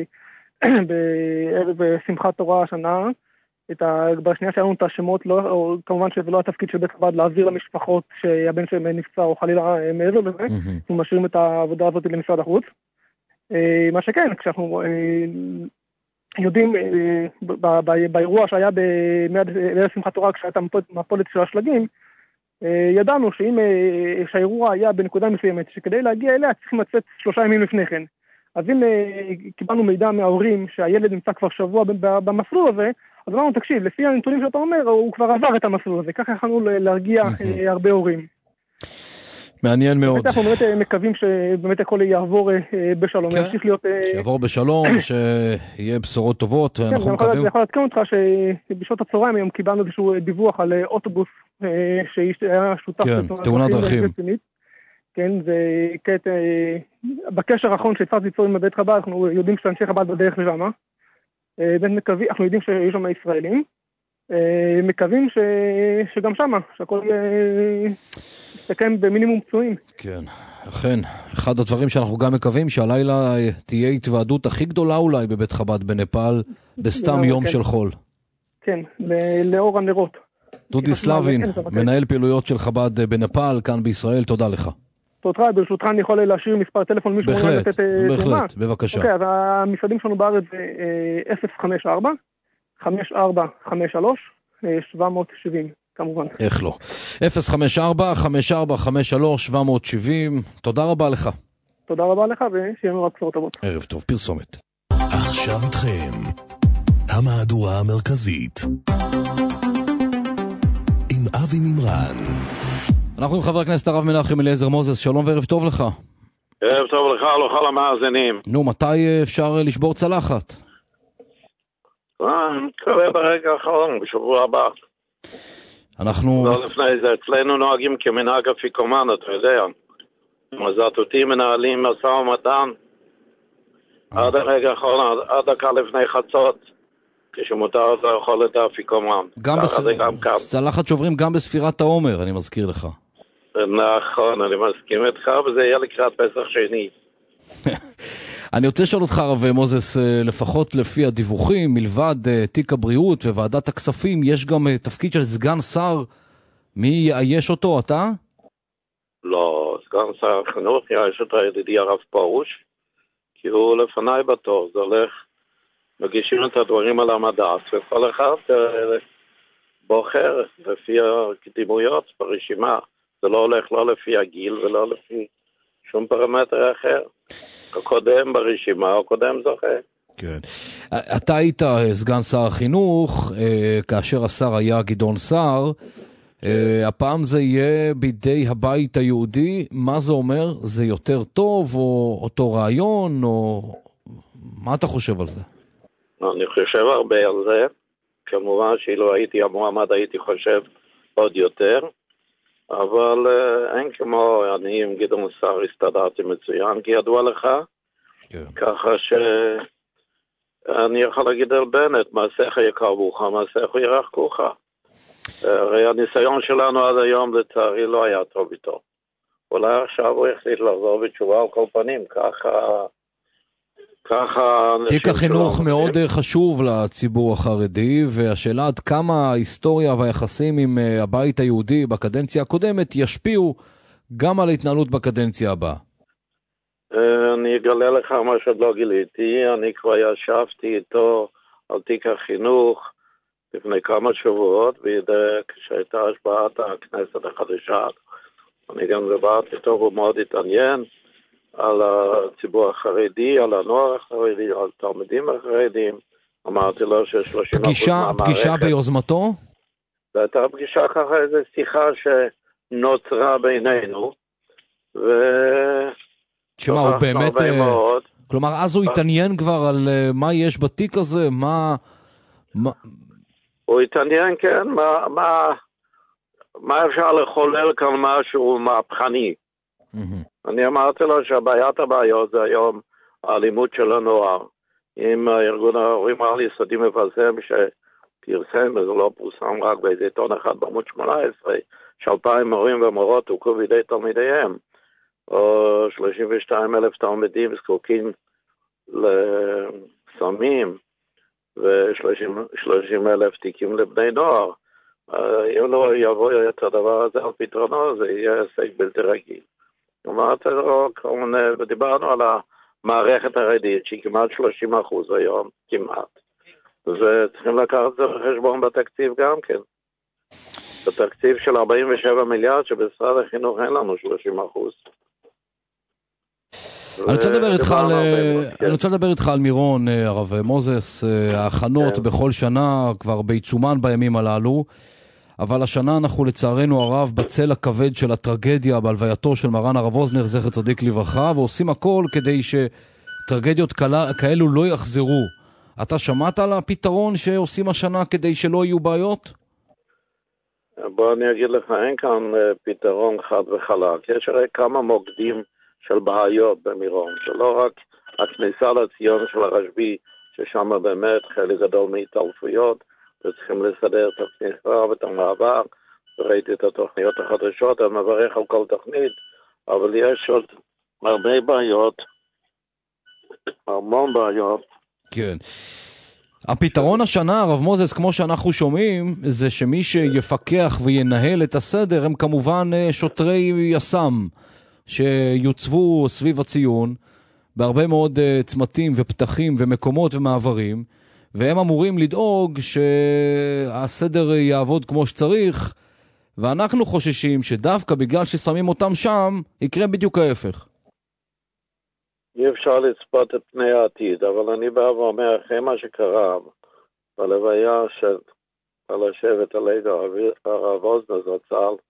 בערב שמחת תורה השנה, את ה... בשנייה שהיו לנו את השמות, לא, או, כמובן שזה לא התפקיד של בית חב"ד להעביר למשפחות שהבן שלהם נפצע או חלילה מעבר לזה, אנחנו משאירים את העבודה הזאת למשרד החוץ. מה שכן, כשאנחנו יודעים באירוע שהיה בערב שמחת תורה, כשהייתה מפולת של השלגים, ידענו שאם שהאירוע היה בנקודה מסוימת, שכדי להגיע אליה צריכים לצאת שלושה ימים לפני כן. אז אם קיבלנו מידע מההורים שהילד נמצא כבר שבוע במסלול הזה, אז אמרנו, תקשיב, לפי הנתונים שאתה אומר, הוא כבר עבר את המסלול הזה, ככה יכולנו להרגיע הרבה הורים.
מעניין מאוד.
אנחנו באמת מקווים שבאמת הכל יעבור בשלום.
כן, שיעבור בשלום, שיהיה בשורות טובות.
כן, אני יכול להתקן אותך שבשעות הצהריים היום קיבלנו איזשהו דיווח על אוטובוס שהיה שותף.
כן, תאונת דרכים.
כן, וכעת, בקשר האחרון שהצלחתי ליצור עם בית חב"ד, אנחנו יודעים שאנשי חב"ד בדרך לשם. אנחנו יודעים שיש שם ישראלים. מקווים ש... שגם שמה, שהכל יסתכם במינימום פצועים.
כן, אכן. אחד הדברים שאנחנו גם מקווים שהלילה תהיה התוועדות הכי גדולה אולי בבית חב"ד בנפאל, בסתם יום של חול.
כן, לאור הנרות.
דודי סלבין, מנהל פעילויות של חב"ד בנפאל, כאן בישראל, תודה לך.
תודה, ברשותך אני יכול להשאיר מספר טלפון מישהו
בהחלט, לתת בהחלט, בבקשה.
אוקיי, אז המשרדים שלנו בארץ זה אפס חמש ארבע חמש ארבע חמש שלוש שבע מאות שבעים, כמובן.
איך לא. אפס חמש ארבע חמש ארבע חמש שלוש שבע מאות שבעים, תודה רבה לך.
תודה רבה לך, ושיהיה לנו רק בשורות טובות.
ערב טוב, פרסומת.
עכשיו איתכם, המהדורה המרכזית. עם אבי מימרן.
אנחנו עם חבר הכנסת הרב מנחם אליעזר מוזס, שלום וערב טוב לך.
ערב טוב לך, לכל המאזינים.
נו, מתי אפשר לשבור צלחת?
קורה ברגע האחרון, בשבוע הבא.
אנחנו...
לא לפני זה, אצלנו נוהגים כמנהג אפיקומן, אתה יודע. מזטותים מנהלים משא ומתן עד הרגע האחרון, עד דקה לפני חצות, כשמותר לאכול את האפיקומן.
גם צלחת שוברים גם בספירת העומר, אני מזכיר לך.
נכון, אני מסכים איתך, וזה יהיה לקראת פסח שני.
אני רוצה לשאול אותך, הרב מוזס, לפחות לפי הדיווחים, מלבד תיק הבריאות וועדת הכספים, יש גם תפקיד של סגן שר. מי יאייש אותו, אתה?
לא, סגן שר החינוך יאייש אותו ידידי הרב פרוש, כי הוא לפניי בתור, זה הולך, מגישים את הדברים על המדף, וכל אחד בוחר לפי הקדימויות ברשימה. זה לא הולך לא לפי הגיל ולא לפי שום פרמטר אחר. הקודם ברשימה, הקודם זוכה.
כן. אתה היית סגן שר החינוך, כאשר השר היה גדעון סער. הפעם זה יהיה בידי הבית היהודי. מה זה אומר? זה יותר טוב או אותו רעיון? או... מה אתה חושב על זה?
אני חושב הרבה על זה. כמובן שאילו הייתי המועמד הייתי חושב עוד יותר. אבל אין כמו אני עם גדעון סער הסתדרתי מצוין, כי ידוע לך, כן. ככה שאני יכול להגיד על בנט, מעשיך יקרבוך, מעשיך ירחקוך. הרי הניסיון שלנו עד היום לצערי לא היה טוב איתו. אולי עכשיו הוא החליט לחזור בתשובה על כל פנים, ככה... ככה
תיק החינוך מאוד חשוב לציבור החרדי, והשאלה עד כמה ההיסטוריה והיחסים עם הבית היהודי בקדנציה הקודמת ישפיעו גם על ההתנהלות בקדנציה הבאה.
אני אגלה לך מה שעוד לא גיליתי, אני כבר ישבתי איתו על תיק החינוך לפני כמה שבועות, כשהייתה השבעת הכנסת החדשה, אני גם דיברתי איתו, הוא מאוד התעניין, על הציבור החרדי, על הנוער החרדי, על תלמידים החרדים. אמרתי לו ש-שלושים אחוז מהמערכת...
פגישה ביוזמתו?
זו הייתה פגישה ככה, איזו שיחה שנוצרה בינינו, ו...
תשמע, הוא באמת... כלומר, אז הוא התעניין כבר על מה יש בתיק הזה, מה...
הוא התעניין, כן, מה, מה, מה אפשר לחולל כאן משהו מהפכני. אני אמרתי לו שהבעיית הבעיות זה היום האלימות של הנוער. אם הארגון ההורים העל-יסודי מפרסם שפרסם, וזה לא פורסם רק באיזה עיתון אחד בעמוד שמונה עשרה, שאלפיים מורים ומורות הוכו בידי תלמידיהם, או שלושים ושניים אלף תלמידים זקוקים לסמים, ו-שלושים אלף תיקים לבני נוער. אם לא יבוא את הדבר הזה על פתרונו, זה יהיה הישג בלתי רגיל. אמרתי לו, ודיברנו על המערכת החרדית, שהיא כמעט שלושים אחוז היום, כמעט. וצריכים לקחת את זה בחשבון בתקציב גם כן. בתקציב של ארבעים ושבעה מיליארד, שבמשרד החינוך אין לנו שלושים אחוז.
אני רוצה לדבר איתך על, אני רוצה לדבר איתך על מירון, הרב מוזס, ההכנות בכל שנה, כבר בעיצומן בימים הללו, אבל השנה אנחנו לצערנו הרב בצל הכבד של הטרגדיה בהלווייתו של מרן הרב אוזנר, זכר צדיק לברכה, ועושים הכל כדי שטרגדיות כאלו לא יחזרו. אתה שמעת על הפתרון שעושים השנה כדי שלא יהיו בעיות?
בוא אני אגיד לך, אין כאן פתרון חד וחלק. יש הרי כמה מוקדים של בעיות במירון. זה לא רק הכניסה לציון של הרשב"י, ששם באמת חלק גדול מהתעלפויות, וצריכים לסדר את התמיכה ואת המעבר, וראיתי את התוכניות החדשות, אני מברך על כל תוכנית, אבל יש עוד הרבה בעיות, המון בעיות.
כן. הפתרון השנה, הרב מוזס, כמו שאנחנו שומעים, זה שמי שיפקח וינהל את הסדר, הם כמובן שוטרי יס"מ, שיוצבו סביב הציון, בהרבה מאוד צמתים ופתחים ומקומות ומעברים, והם אמורים לדאוג שהסדר יעבוד כמו שצריך, ואנחנו חוששים שדווקא בגלל ששמים אותם שם, יקרה בדיוק ההפך.
אי אפשר לצפות את פני העתיד, אבל אני בא ואומר, אחרי מה שקרה, בלוויה של על השבט הלידה, הרב אוזנר זצ"ל,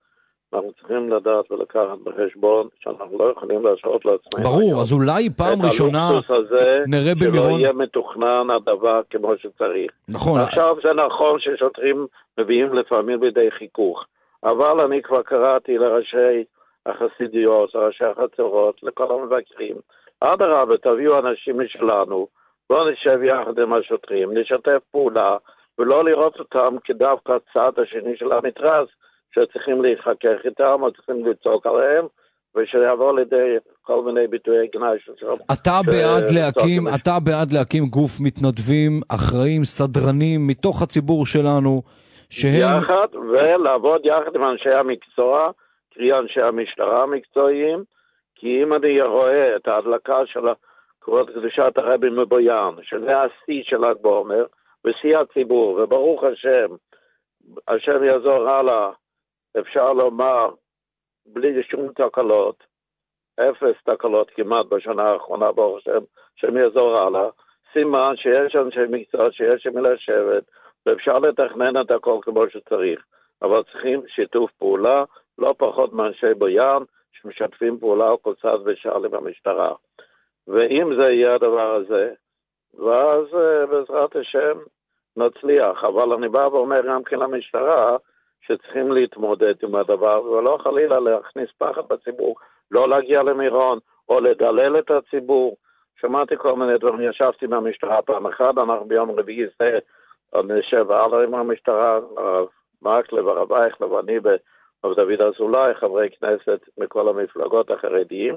אנחנו צריכים לדעת ולקחת בחשבון שאנחנו לא יכולים להשעות לעצמנו.
ברור, אז אולי פעם ראשונה נראה במירון...
שלא יהיה מתוכנן הדבר כמו שצריך.
נכון.
עכשיו זה נכון ששוטרים מביאים לפעמים בידי חיכוך, אבל אני כבר קראתי לראשי החסידיות, לראשי החצרות, לכל המבקרים, עד הרבה תביאו אנשים משלנו, בואו נשב יחד עם השוטרים, נשתף פעולה, ולא לראות אותם כדווקא הצד השני של המתרס, שצריכים להתחכך איתם, או צריכים לצעוק עליהם, ושיבוא לידי כל מיני ביטויי גנאי של שם.
אתה בעד להקים, אתה בעד להקים גוף מתנדבים, אחראים, סדרנים, מתוך הציבור שלנו, שהם...
יחד, ולעבוד יחד עם אנשי המקצוע, קרי אנשי המשטרה המקצועיים, כי אם אני רואה את ההדלקה של כבוד קדושת הרבי מבוין, שזה השיא של ל"ג בעומר, בשיא הציבור, וברוך השם, השם יעזור הלאה, אפשר לומר, בלי שום תקלות, אפס תקלות כמעט בשנה האחרונה, ברוך השם, שם יעזור הלאה, סימן שיש אנשי מקצוע, שיש עם לשבת, ואפשר לתכנן את הכל כמו שצריך, אבל צריכים שיתוף פעולה, לא פחות מאנשי בוין, שמשתפים פעולה כל צד ושאל עם המשטרה. ואם זה יהיה הדבר הזה, ואז בעזרת השם נצליח, אבל אני בא ואומר גם כן למשטרה, שצריכים להתמודד עם הדבר, ולא חלילה להכניס פחד בציבור, לא להגיע למירון, או לדלל את הציבור. שמעתי כל מיני דברים, ישבתי מהמשטרה פעם אחת, אנחנו ביום רביעי זה, נשב הלאה עם המשטרה, הרב מקלב, הרב אייכלר, ואני הרב דוד אזולאי, חברי כנסת מכל המפלגות החרדיים,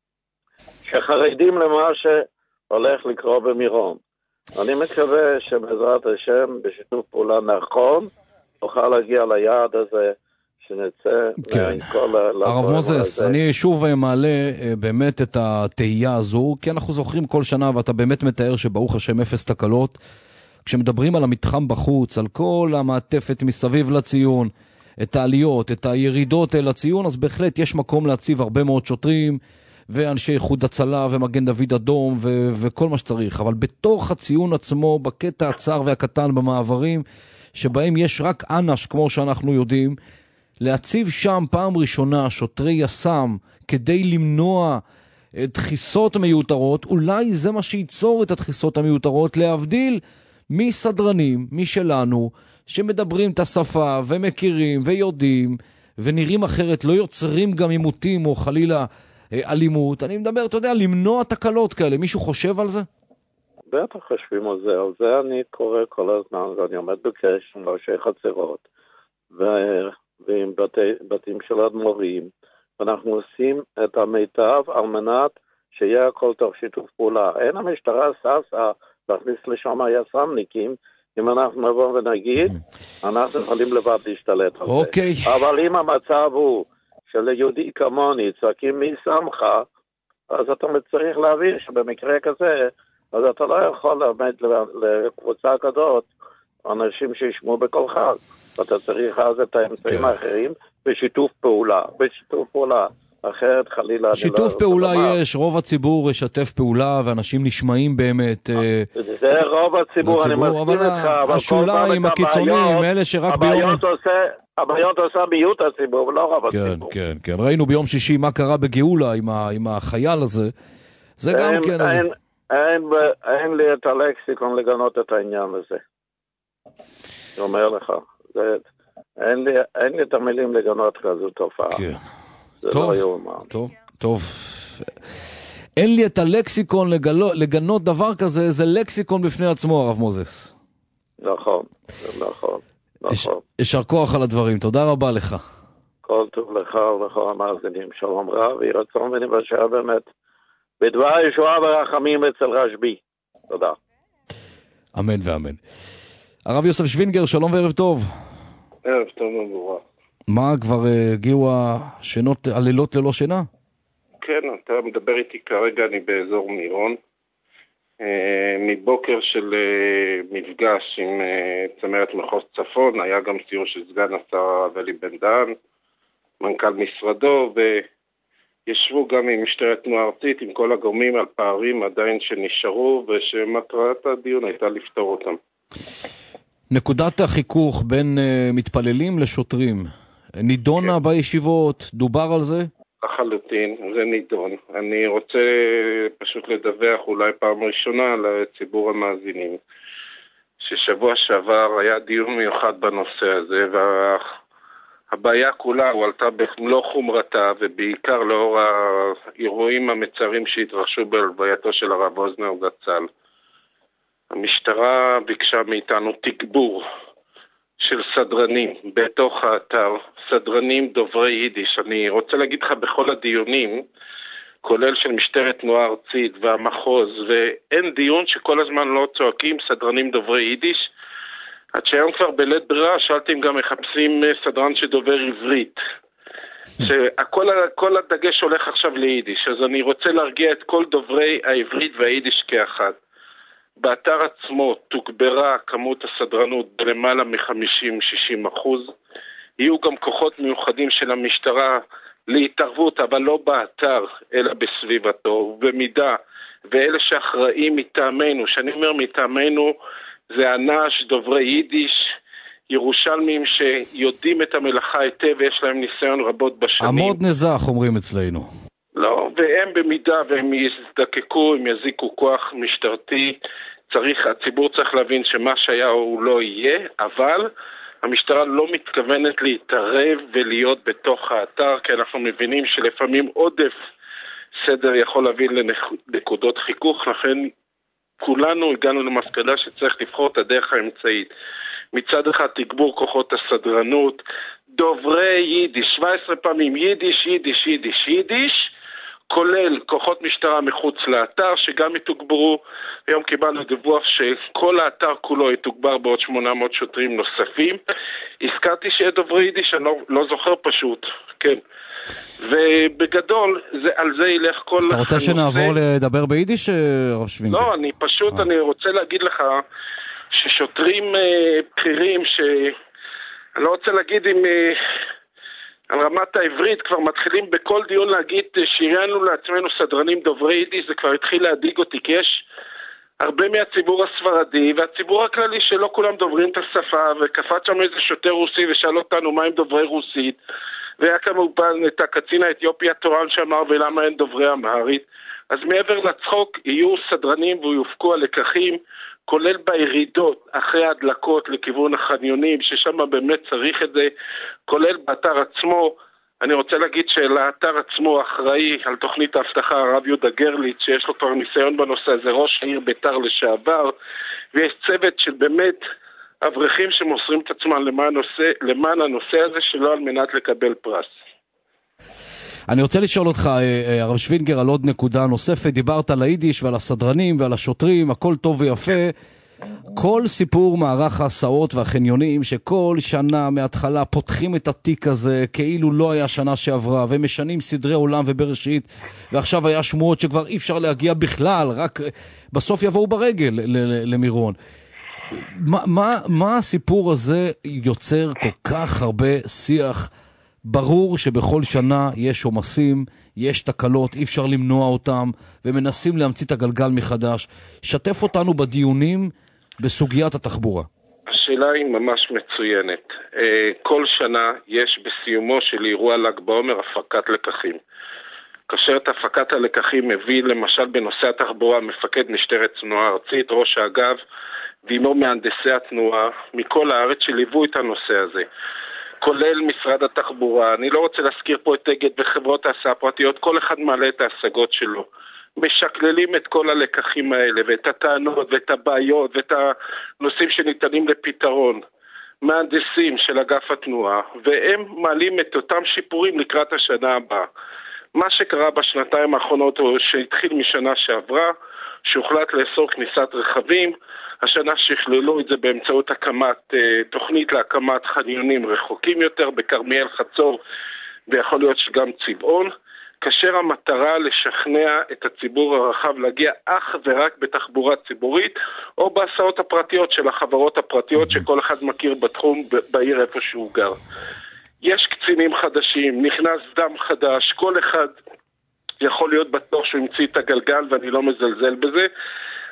שחרדים למה שהולך לקרוא במירון. אני מקווה שבעזרת השם, בשיתוף פעולה נכון, נוכל להגיע ליעד הזה, שנצא
כן.
מכל...
הרב מוזס, אני שוב מעלה באמת את התהייה הזו, כי אנחנו זוכרים כל שנה, ואתה באמת מתאר שברוך השם אפס תקלות, כשמדברים על המתחם בחוץ, על כל המעטפת מסביב לציון, את העליות, את הירידות אל הציון, אז בהחלט יש מקום להציב הרבה מאוד שוטרים, ואנשי איחוד הצלה ומגן דוד אדום ו- וכל מה שצריך. אבל בתוך הציון עצמו, בקטע הצר והקטן במעברים, שבהם יש רק אנש, כמו שאנחנו יודעים, להציב שם פעם ראשונה שוטרי יס"מ, כדי למנוע דחיסות מיותרות, אולי זה מה שייצור את הדחיסות המיותרות, להבדיל מסדרנים, משלנו, שמדברים את השפה ומכירים ויודעים, ונראים אחרת, לא יוצרים גם עימותים או חלילה אלימות. אני מדבר, אתה יודע, למנוע תקלות כאלה. מישהו חושב על זה?
בטח חושבים על זה. על זה אני קורא כל הזמן, ואני עומד בקשר עם ראשי חצרות, ו- ועם בתי, בתים של אדמו"רים, ואנחנו עושים את המיטב על מנת שיהיה הכל תוך שיתוף פעולה. אין המשטרה ססה להכניס לשם היס"מניקים, אם אנחנו נבוא ונגיד, אנחנו יכולים לבד להשתלט על
אוקיי.
זה. אבל אם המצב הוא שליהודי כמוני צועקים מי שמך, אז אתה צריך להבין שבמקרה כזה, אז אתה לא יכול לעמד לקבוצה כזאת, אנשים שישמעו בכל חג. אתה צריך אז את האמצעים האחרים בשיתוף פעולה, בשיתוף פעולה. אחרת חלילה...
שיתוף פעולה יש, רוב הציבור ישתף פעולה, ואנשים נשמעים באמת...
זה רוב הציבור, אני מסכים איתך, אבל
השוליים, הקיצוניים, אלה שרק ביום...
הבעיות עושה מיעוט הציבור, ולא רוב הציבור.
כן, כן, כן. ראינו ביום שישי מה קרה בגאולה עם החייל הזה. זה גם כן...
אין לי את הלקסיקון לגנות את העניין הזה. אני אומר לך, אין לי את המילים לגנות כזו תופעה.
כן. טוב, טוב, טוב. אין לי את הלקסיקון לגלו, לגנות דבר כזה, זה לקסיקון בפני עצמו, הרב מוזס.
נכון, נכון, נכון.
ישר כוח על הדברים, תודה רבה לך.
כל טוב לך ולכל המאזינים, שלום רב, ויהי רצון ונבשע באמת, בדבר ישועה ורחמים אצל רשב"י. תודה.
אמן ואמן. הרב יוסף שווינגר, שלום וערב טוב.
ערב טוב ומבורך.
מה, כבר הגיעו השינות, הלילות ללא שינה?
כן, אתה מדבר איתי כרגע, אני באזור מירון. מבוקר של מפגש עם צמרת מחוז צפון, היה גם סיור של סגן השר אלי בן דהן, מנכ"ל משרדו, וישבו גם עם משטרת תנועה ארצית, עם כל הגורמים על פערים עדיין שנשארו, ושמטרת הדיון הייתה לפתור אותם.
נקודת החיכוך בין uh, מתפללים לשוטרים, נידונה כן. בישיבות, דובר על זה?
לחלוטין, זה נידון. אני רוצה פשוט לדווח אולי פעם ראשונה לציבור המאזינים, ששבוע שעבר היה דיון מיוחד בנושא הזה, והבעיה כולה הועלתה במלוא חומרתה, ובעיקר לאור האירועים המצערים שהתרחשו בהלווייתו של הרב אוזנר זצ"ל. המשטרה ביקשה מאיתנו תגבור של סדרנים בתוך האתר, סדרנים דוברי יידיש. אני רוצה להגיד לך בכל הדיונים, כולל של משטרת תנועה ארצית והמחוז, ואין דיון שכל הזמן לא צועקים סדרנים דוברי יידיש. עד שהיום כבר בלית ברירה, שאלתי אם גם מחפשים סדרן שדובר עברית. שכל כל הדגש הולך עכשיו ליידיש, אז אני רוצה להרגיע את כל דוברי העברית והיידיש כאחד. באתר עצמו תוגברה כמות הסדרנות בלמעלה מ-חמישים שישים אחוז. יהיו גם כוחות מיוחדים של המשטרה להתערבות, אבל לא באתר, אלא בסביבתו. במידה, ואלה שאחראים מטעמנו, שאני אומר מטעמנו, זה אנש, דוברי יידיש, ירושלמים שיודעים את המלאכה היטב ויש להם ניסיון רבות בשנים.
עמוד נזח אומרים אצלנו.
לא, והם במידה והם יזדקקו, הם יזיקו כוח משטרתי, צריך, הציבור צריך להבין שמה שהיה הוא לא יהיה, אבל המשטרה לא מתכוונת להתערב ולהיות בתוך האתר, כי אנחנו מבינים שלפעמים עודף סדר יכול להביא לנקודות חיכוך, לכן כולנו הגענו למסקנה שצריך לבחור את הדרך האמצעית. מצד אחד תגבור כוחות הסדרנות, דוברי יידיש, שבע עשרה פעמים יידיש, יידיש, יידיש, יידיש, כולל כוחות משטרה מחוץ לאתר שגם יתוגברו. היום קיבלנו דיווח שכל האתר כולו יתוגבר בעוד שמונה מאות שוטרים נוספים. הזכרתי שיהיה דוברי יידיש, אני לא, לא זוכר פשוט, כן. ובגדול זה, על זה ילך כל...
אתה רוצה שנעבור לדבר ביידיש, רב שווינגר?
לא, אני פשוט, אני רוצה להגיד לך ששוטרים בכירים ש... אני לא רוצה להגיד אם... על רמת העברית כבר מתחילים בכל דיון להגיד שיריינו לעצמנו סדרנים דוברי יידיש, זה כבר התחיל להדיג אותי, כי יש הרבה מהציבור הספרדי והציבור הכללי שלא כולם דוברים את השפה, וקפץ שם איזה שוטר רוסי ושאל אותנו מה עם דוברי רוסית, והיה כמובן את הקצין האתיופי התורן שאמר ולמה אין דוברי אמהרית. אז מעבר לצחוק יהיו סדרנים ויופקו הלקחים, כולל בירידות אחרי ההדלקות לכיוון החניונים, ששם באמת צריך את זה, כולל באתר עצמו. אני רוצה להגיד שלאתר עצמו אחראי על תוכנית ההבטחה הרב יהודה גרליץ, שיש לו כבר ניסיון בנושא הזה, ראש העיר ביתר לשעבר, ויש צוות של באמת אברכים שמוסרים את עצמם למען הנושא, למען הנושא הזה שלא על מנת לקבל פרס.
אני רוצה לשאול אותך, הרב שווינגר, על עוד נקודה נוספת. דיברת על היידיש ועל הסדרנים ועל השוטרים, הכל טוב ויפה. כל סיפור מערך ההסעות והחניונים, שכל שנה מההתחלה פותחים את התיק הזה כאילו לא היה שנה שעברה, ומשנים סדרי עולם ובראשית, ועכשיו היה שמועות שכבר אי אפשר להגיע בכלל, רק בסוף יבואו ברגל למירון. מה, מה, מה הסיפור הזה יוצר כל כך הרבה שיח? ברור שבכל שנה יש עומסים, יש תקלות, אי אפשר למנוע אותם, ומנסים להמציא את הגלגל מחדש. שתף אותנו בדיונים בסוגיית התחבורה.
השאלה היא ממש מצוינת. כל שנה יש בסיומו של אירוע ל"ג בעומר הפקת לקחים. כאשר את הפקת הלקחים מביא למשל בנושא התחבורה מפקד משטרת תנועה ארצית, ראש האגף, ועמו מהנדסי התנועה מכל הארץ שליוו את הנושא הזה. כולל משרד התחבורה, אני לא רוצה להזכיר פה את אגד וחברות ההסעה הפרטיות, כל אחד מעלה את ההשגות שלו. משקללים את כל הלקחים האלה, ואת הטענות, ואת הבעיות, ואת הנושאים שניתנים לפתרון. מהנדסים של אגף התנועה, והם מעלים את אותם שיפורים לקראת השנה הבאה. מה שקרה בשנתיים האחרונות, הוא שהתחיל משנה שעברה, שהוחלט לאסור כניסת רכבים, השנה שכללו את זה באמצעות הקמת, תוכנית להקמת חניונים רחוקים יותר, בכרמיאל חצור, ויכול להיות שגם צבעון, כאשר המטרה לשכנע את הציבור הרחב להגיע אך ורק בתחבורה ציבורית, או בהסעות הפרטיות של החברות הפרטיות שכל אחד מכיר בתחום בעיר איפה שהוא גר. יש קצינים חדשים, נכנס דם חדש, כל אחד יכול להיות בטוח שהוא ימציא את הגלגל ואני לא מזלזל בזה,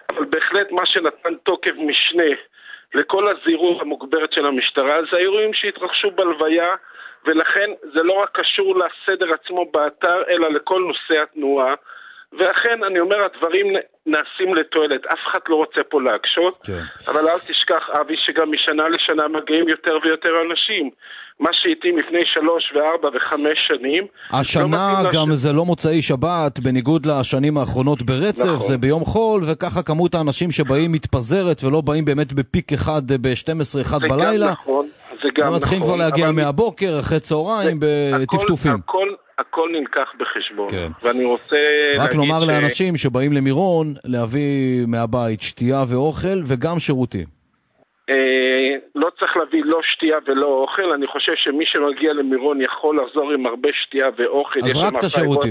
אבל בהחלט מה שנתן תוקף משנה לכל הזהירות המוגברת של המשטרה, זה האירועים שהתרחשו בלוויה, ולכן זה לא רק קשור לסדר עצמו באתר, אלא לכל נושא התנועה, ואכן אני אומר הדברים נעשים לתועלת, אף אחד לא רוצה פה להקשות, כן. אבל אל תשכח אבי שגם משנה לשנה מגיעים יותר ויותר אנשים, מה שהתאים לפני שלוש וארבע וחמש שנים.
השנה לא גם לש... זה לא מוצאי שבת, בניגוד לשנים האחרונות ברצף, נכון. זה ביום חול, וככה כמות האנשים שבאים מתפזרת ולא באים באמת בפיק אחד ב-שתים עשרה אחד בלילה.
נכון. זה גם
נכון. מתחילים כבר להגיע אבל... מהבוקר, אחרי צהריים, בטפטופים.
הכל, הכל, הכל נלקח בחשבון. כן. ואני רוצה
רק נאמר
ש...
לאנשים שבאים למירון, להביא מהבית שתייה ואוכל וגם שירותים.
אה, לא צריך להביא לא שתייה ולא אוכל, אני חושב שמי שמגיע למירון יכול לחזור עם הרבה שתייה ואוכל.
אז רק את השירותים.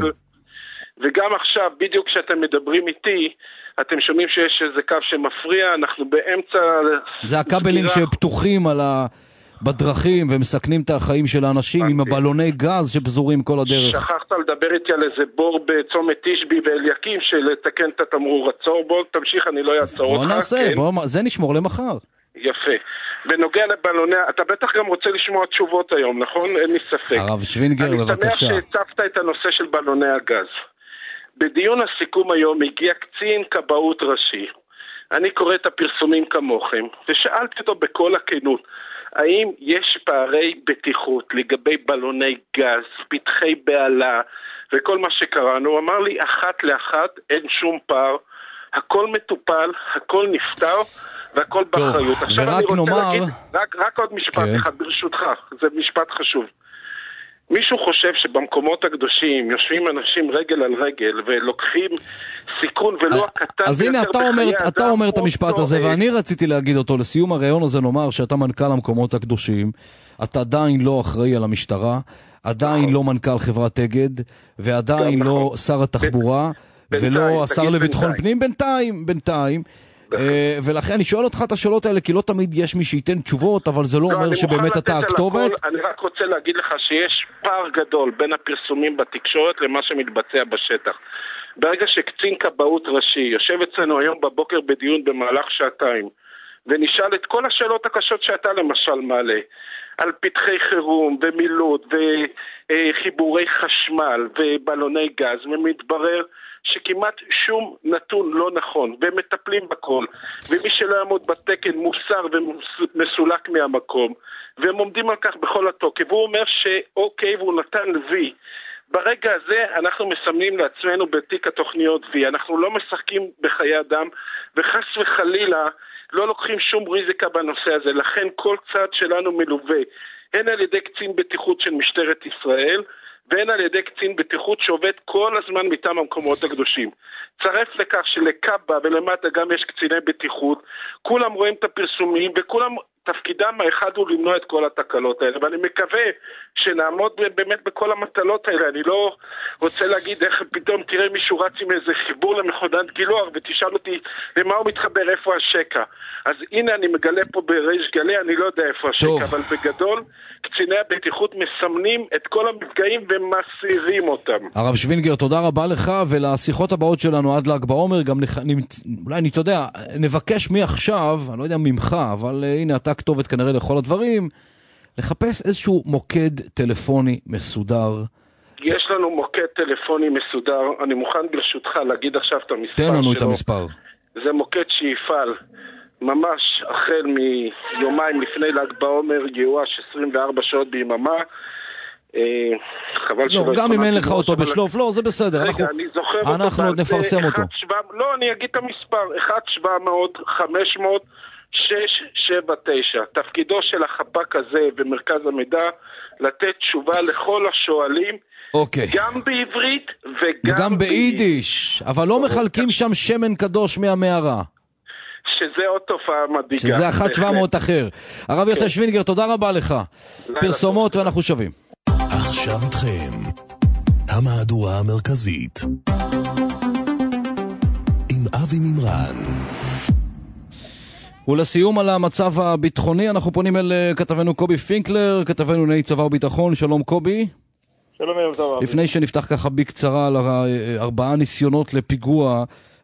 וגם עכשיו, בדיוק כשאתם מדברים איתי, אתם שומעים שיש איזה קו שמפריע, אנחנו באמצע...
זה הכבלים שפתוחים על ה... בדרכים ומסכנים את החיים של האנשים עם הבלוני גז שבזורים כל הדרך.
שכחת לדבר איתי על איזה בור בצומת תשבי ואליקים שלתקן את התמרור עצור. בוא תמשיך, אני לא אעצור אותך.
בוא נעשה, זה נשמור למחר.
יפה. בנוגע לבלוני, אתה בטח גם רוצה לשמוע תשובות היום, נכון? אין לי ספק.
הרב שווינגר, בבקשה.
אני שמח שהצפת את הנושא של בלוני הגז. בדיון הסיכום היום הגיע קצין כבאות ראשי. אני קורא את הפרסומים כמוכם, ושאלתי אותו בכל הכנות, האם יש פערי בטיחות לגבי בלוני גז, פתחי בעלה וכל מה שקראנו? הוא אמר לי אחת לאחת, אין שום פער, הכל מטופל, הכל נפטר והכל באחריות.
עכשיו אני רוצה נאמר... להגיד,
רק, רק עוד משפט okay. אחד ברשותך, זה משפט חשוב. מישהו חושב שבמקומות הקדושים יושבים אנשים רגל על רגל ולוקחים סיכון ולא הקטן
אז הנה אתה אומר, אתה אומר את המשפט הזה ואני רציתי להגיד אותו לסיום הרעיון הזה, לומר שאתה מנכ"ל המקומות הקדושים, אתה עדיין לא אחראי על המשטרה, עדיין לא מנכ"ל חברת אגד ועדיין לא שר התחבורה ולא השר לביטחון פנים בינתיים, בינתיים ולכן אני שואל אותך את השאלות האלה כי לא תמיד יש מי שייתן תשובות, אבל זה לא אומר שבאמת אתה הכתובת.
אני רק רוצה להגיד לך שיש פער גדול בין הפרסומים בתקשורת למה שמתבצע בשטח. ברגע שקצין כבאות ראשי יושב אצלנו היום בבוקר בדיון במהלך שעתיים ונשאל את כל השאלות הקשות שאתה למשל מעלה על פתחי חירום ומילוט וחיבורי חשמל ובלוני גז, ומתברר שכמעט שום נתון לא נכון, והם מטפלים בכל, ומי שלא יעמוד בתקן מוסר ומסולק מהמקום, והם עומדים על כך בכל התוקף, והוא אומר שאוקיי, והוא נתן וי. ברגע הזה אנחנו מסמנים לעצמנו בתיק התוכניות וי, אנחנו לא משחקים בחיי אדם, וחס וחלילה לא לוקחים שום ריזיקה בנושא הזה, לכן כל צעד שלנו מלווה, הן על ידי קצין בטיחות של משטרת ישראל, והן על ידי קצין בטיחות שעובד כל הזמן מטעם המקומות הקדושים. צרף לכך שלקבה ולמטה גם יש קציני בטיחות, כולם רואים את הפרסומים וכולם תפקידם האחד הוא למנוע את כל התקלות האלה, ואני מקווה שנעמוד באמת בכל המטלות האלה. אני לא רוצה להגיד איך פתאום תראה מישהו רץ עם איזה חיבור למכונת גילוח ותשאל אותי למה הוא מתחבר, איפה השקע. אז הנה אני מגלה פה בריש גלי, אני לא יודע איפה השקע, טוב. אבל בגדול קציני הבטיחות מסמנים את כל המפגעים ומסירים אותם.
הרב שווינגר, תודה רבה לך, ולשיחות הבאות שלנו עד ל"ג בעומר, גם נח... אולי אני, אתה יודע, נבקש מעכשיו, אני לא יודע ממך, אבל הנה אתה כתובת כנראה לכל הדברים, לחפש איזשהו מוקד טלפוני מסודר.
יש לנו מוקד טלפוני מסודר, אני מוכן ברשותך להגיד עכשיו את המספר שלו.
תן לנו את המספר.
זה מוקד שיפעל ממש החל מיומיים לפני ל"ג בעומר, ייאוש עשרים וארבע שעות ביממה. חבל שלא...
גם אם אין לך אותו בשלוף, לא, זה בסדר. אנחנו עוד נפרסם אותו.
לא, אני אגיד את המספר, אחת שבע מאות חמש מאות שש שבע תשע. תפקידו של החפ"ק הזה ומרכז המידע לתת תשובה לכל השואלים,
אוקיי.
גם בעברית וגם,
וגם ביידיש, אבל לא מחלקים שם שמן קדוש מהמערה.
שזה עוד תופעה מדאיגה.
שזה אחת שבע מאות אחר. הרב יוסף שווינגר, תודה רבה לך. פרסומות ואנחנו שווים.
עכשיו איתכם המהדורה המרכזית עם אבי מימרן.
ולסיום על המצב הביטחוני אנחנו פונים אל כתבנו קובי פינקלר, כתבנו ענייני צבא וביטחון. שלום קובי.
שלום יום טוב.
לפני שנפתח ככה בקצרה על ארבעה ניסיונות לפיגוע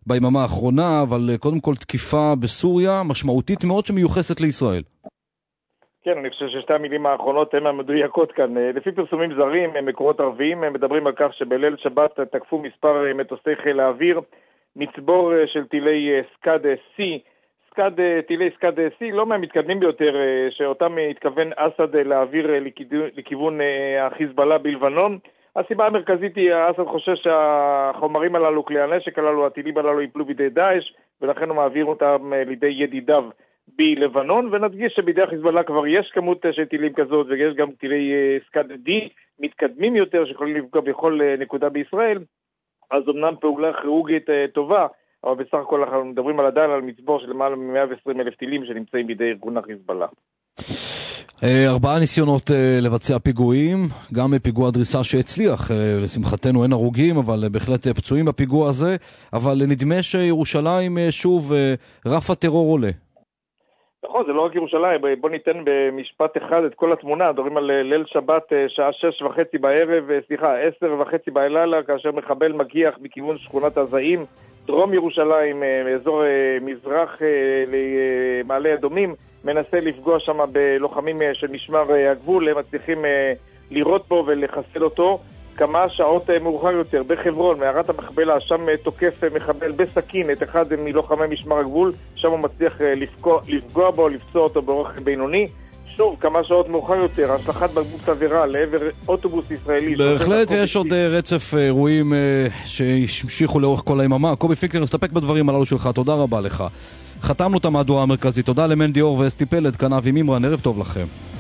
ביממה האחרונה, אבל קודם כל תקיפה בסוריה משמעותית מאוד שמיוחסת לישראל.
כן, אני חושב ששתי המילים האחרונות הן המדויקות כאן. לפי פרסומים זרים, מקורות ערביים, הם מדברים על כך שבליל שבת תקפו מספר מטוסי חיל האוויר, מצבור של טילי סקאד C, סקאד, טילי סקאד C, לא מהמתקדמים ביותר, שאותם התכוון אסד להעביר לכיוון החיזבאללה בלבנון. הסיבה המרכזית היא, אסד חושש שהחומרים הללו, כלי הנשק הללו, הטילים הללו ייפלו בידי דאעש, ולכן הוא מעביר אותם לידי ידידיו בלבנון, ונדגיש שבידי החיזבאללה כבר יש כמות של טילים כזאת, ויש גם טילי סקאד D מתקדמים יותר, שיכולים לפגוע בכל נקודה בישראל. אז אמנם פעולה כירורגית טובה, אבל בסך הכל אנחנו מדברים על עדיין על מצבור של למעלה מ-מאה ועשרים אלף טילים שנמצאים בידי ארגון החיזבאללה.
ארבעה ניסיונות לבצע פיגועים, גם פיגוע דריסה שהצליח, לשמחתנו אין הרוגים, אבל בהחלט פצועים בפיגוע הזה, אבל נדמה שירושלים שוב רף הטרור עולה.
נכון, זה לא רק ירושלים, בוא ניתן במשפט אחד את כל התמונה, מדברים על ליל שבת שעה שש וחצי בערב, סליחה, עשר וחצי בלילה, כאשר מחבל מגיח מכיוון שכונת הזעים, דרום ירושלים, מאזור מזרח למעלה אדומים, מנסה לפגוע שם בלוחמים של משמר הגבול, הם מצליחים לירות בו ולחסל אותו. כמה שעות מאוחר יותר בחברון, מערת המחבלה, שם תוקף מחבל בסכין את אחד מלוחמי משמר הגבול, שם הוא מצליח לפגוע, לפגוע בו, לפצוע אותו באורך בינוני. שוב, כמה שעות מאוחר יותר, השלכת בקבוק תבערה לעבר אוטובוס ישראלי.
בהחלט יש עוד רצף אירועים שהמשיכו לאורך כל היממה. קובי פינקלר, נסתפק בדברים הללו שלך, תודה רבה לך. חתמנו את המהדורה המרכזית, תודה למנדי אור ואסתי פלד, כאן אבי מימרן, ערב טוב לכם.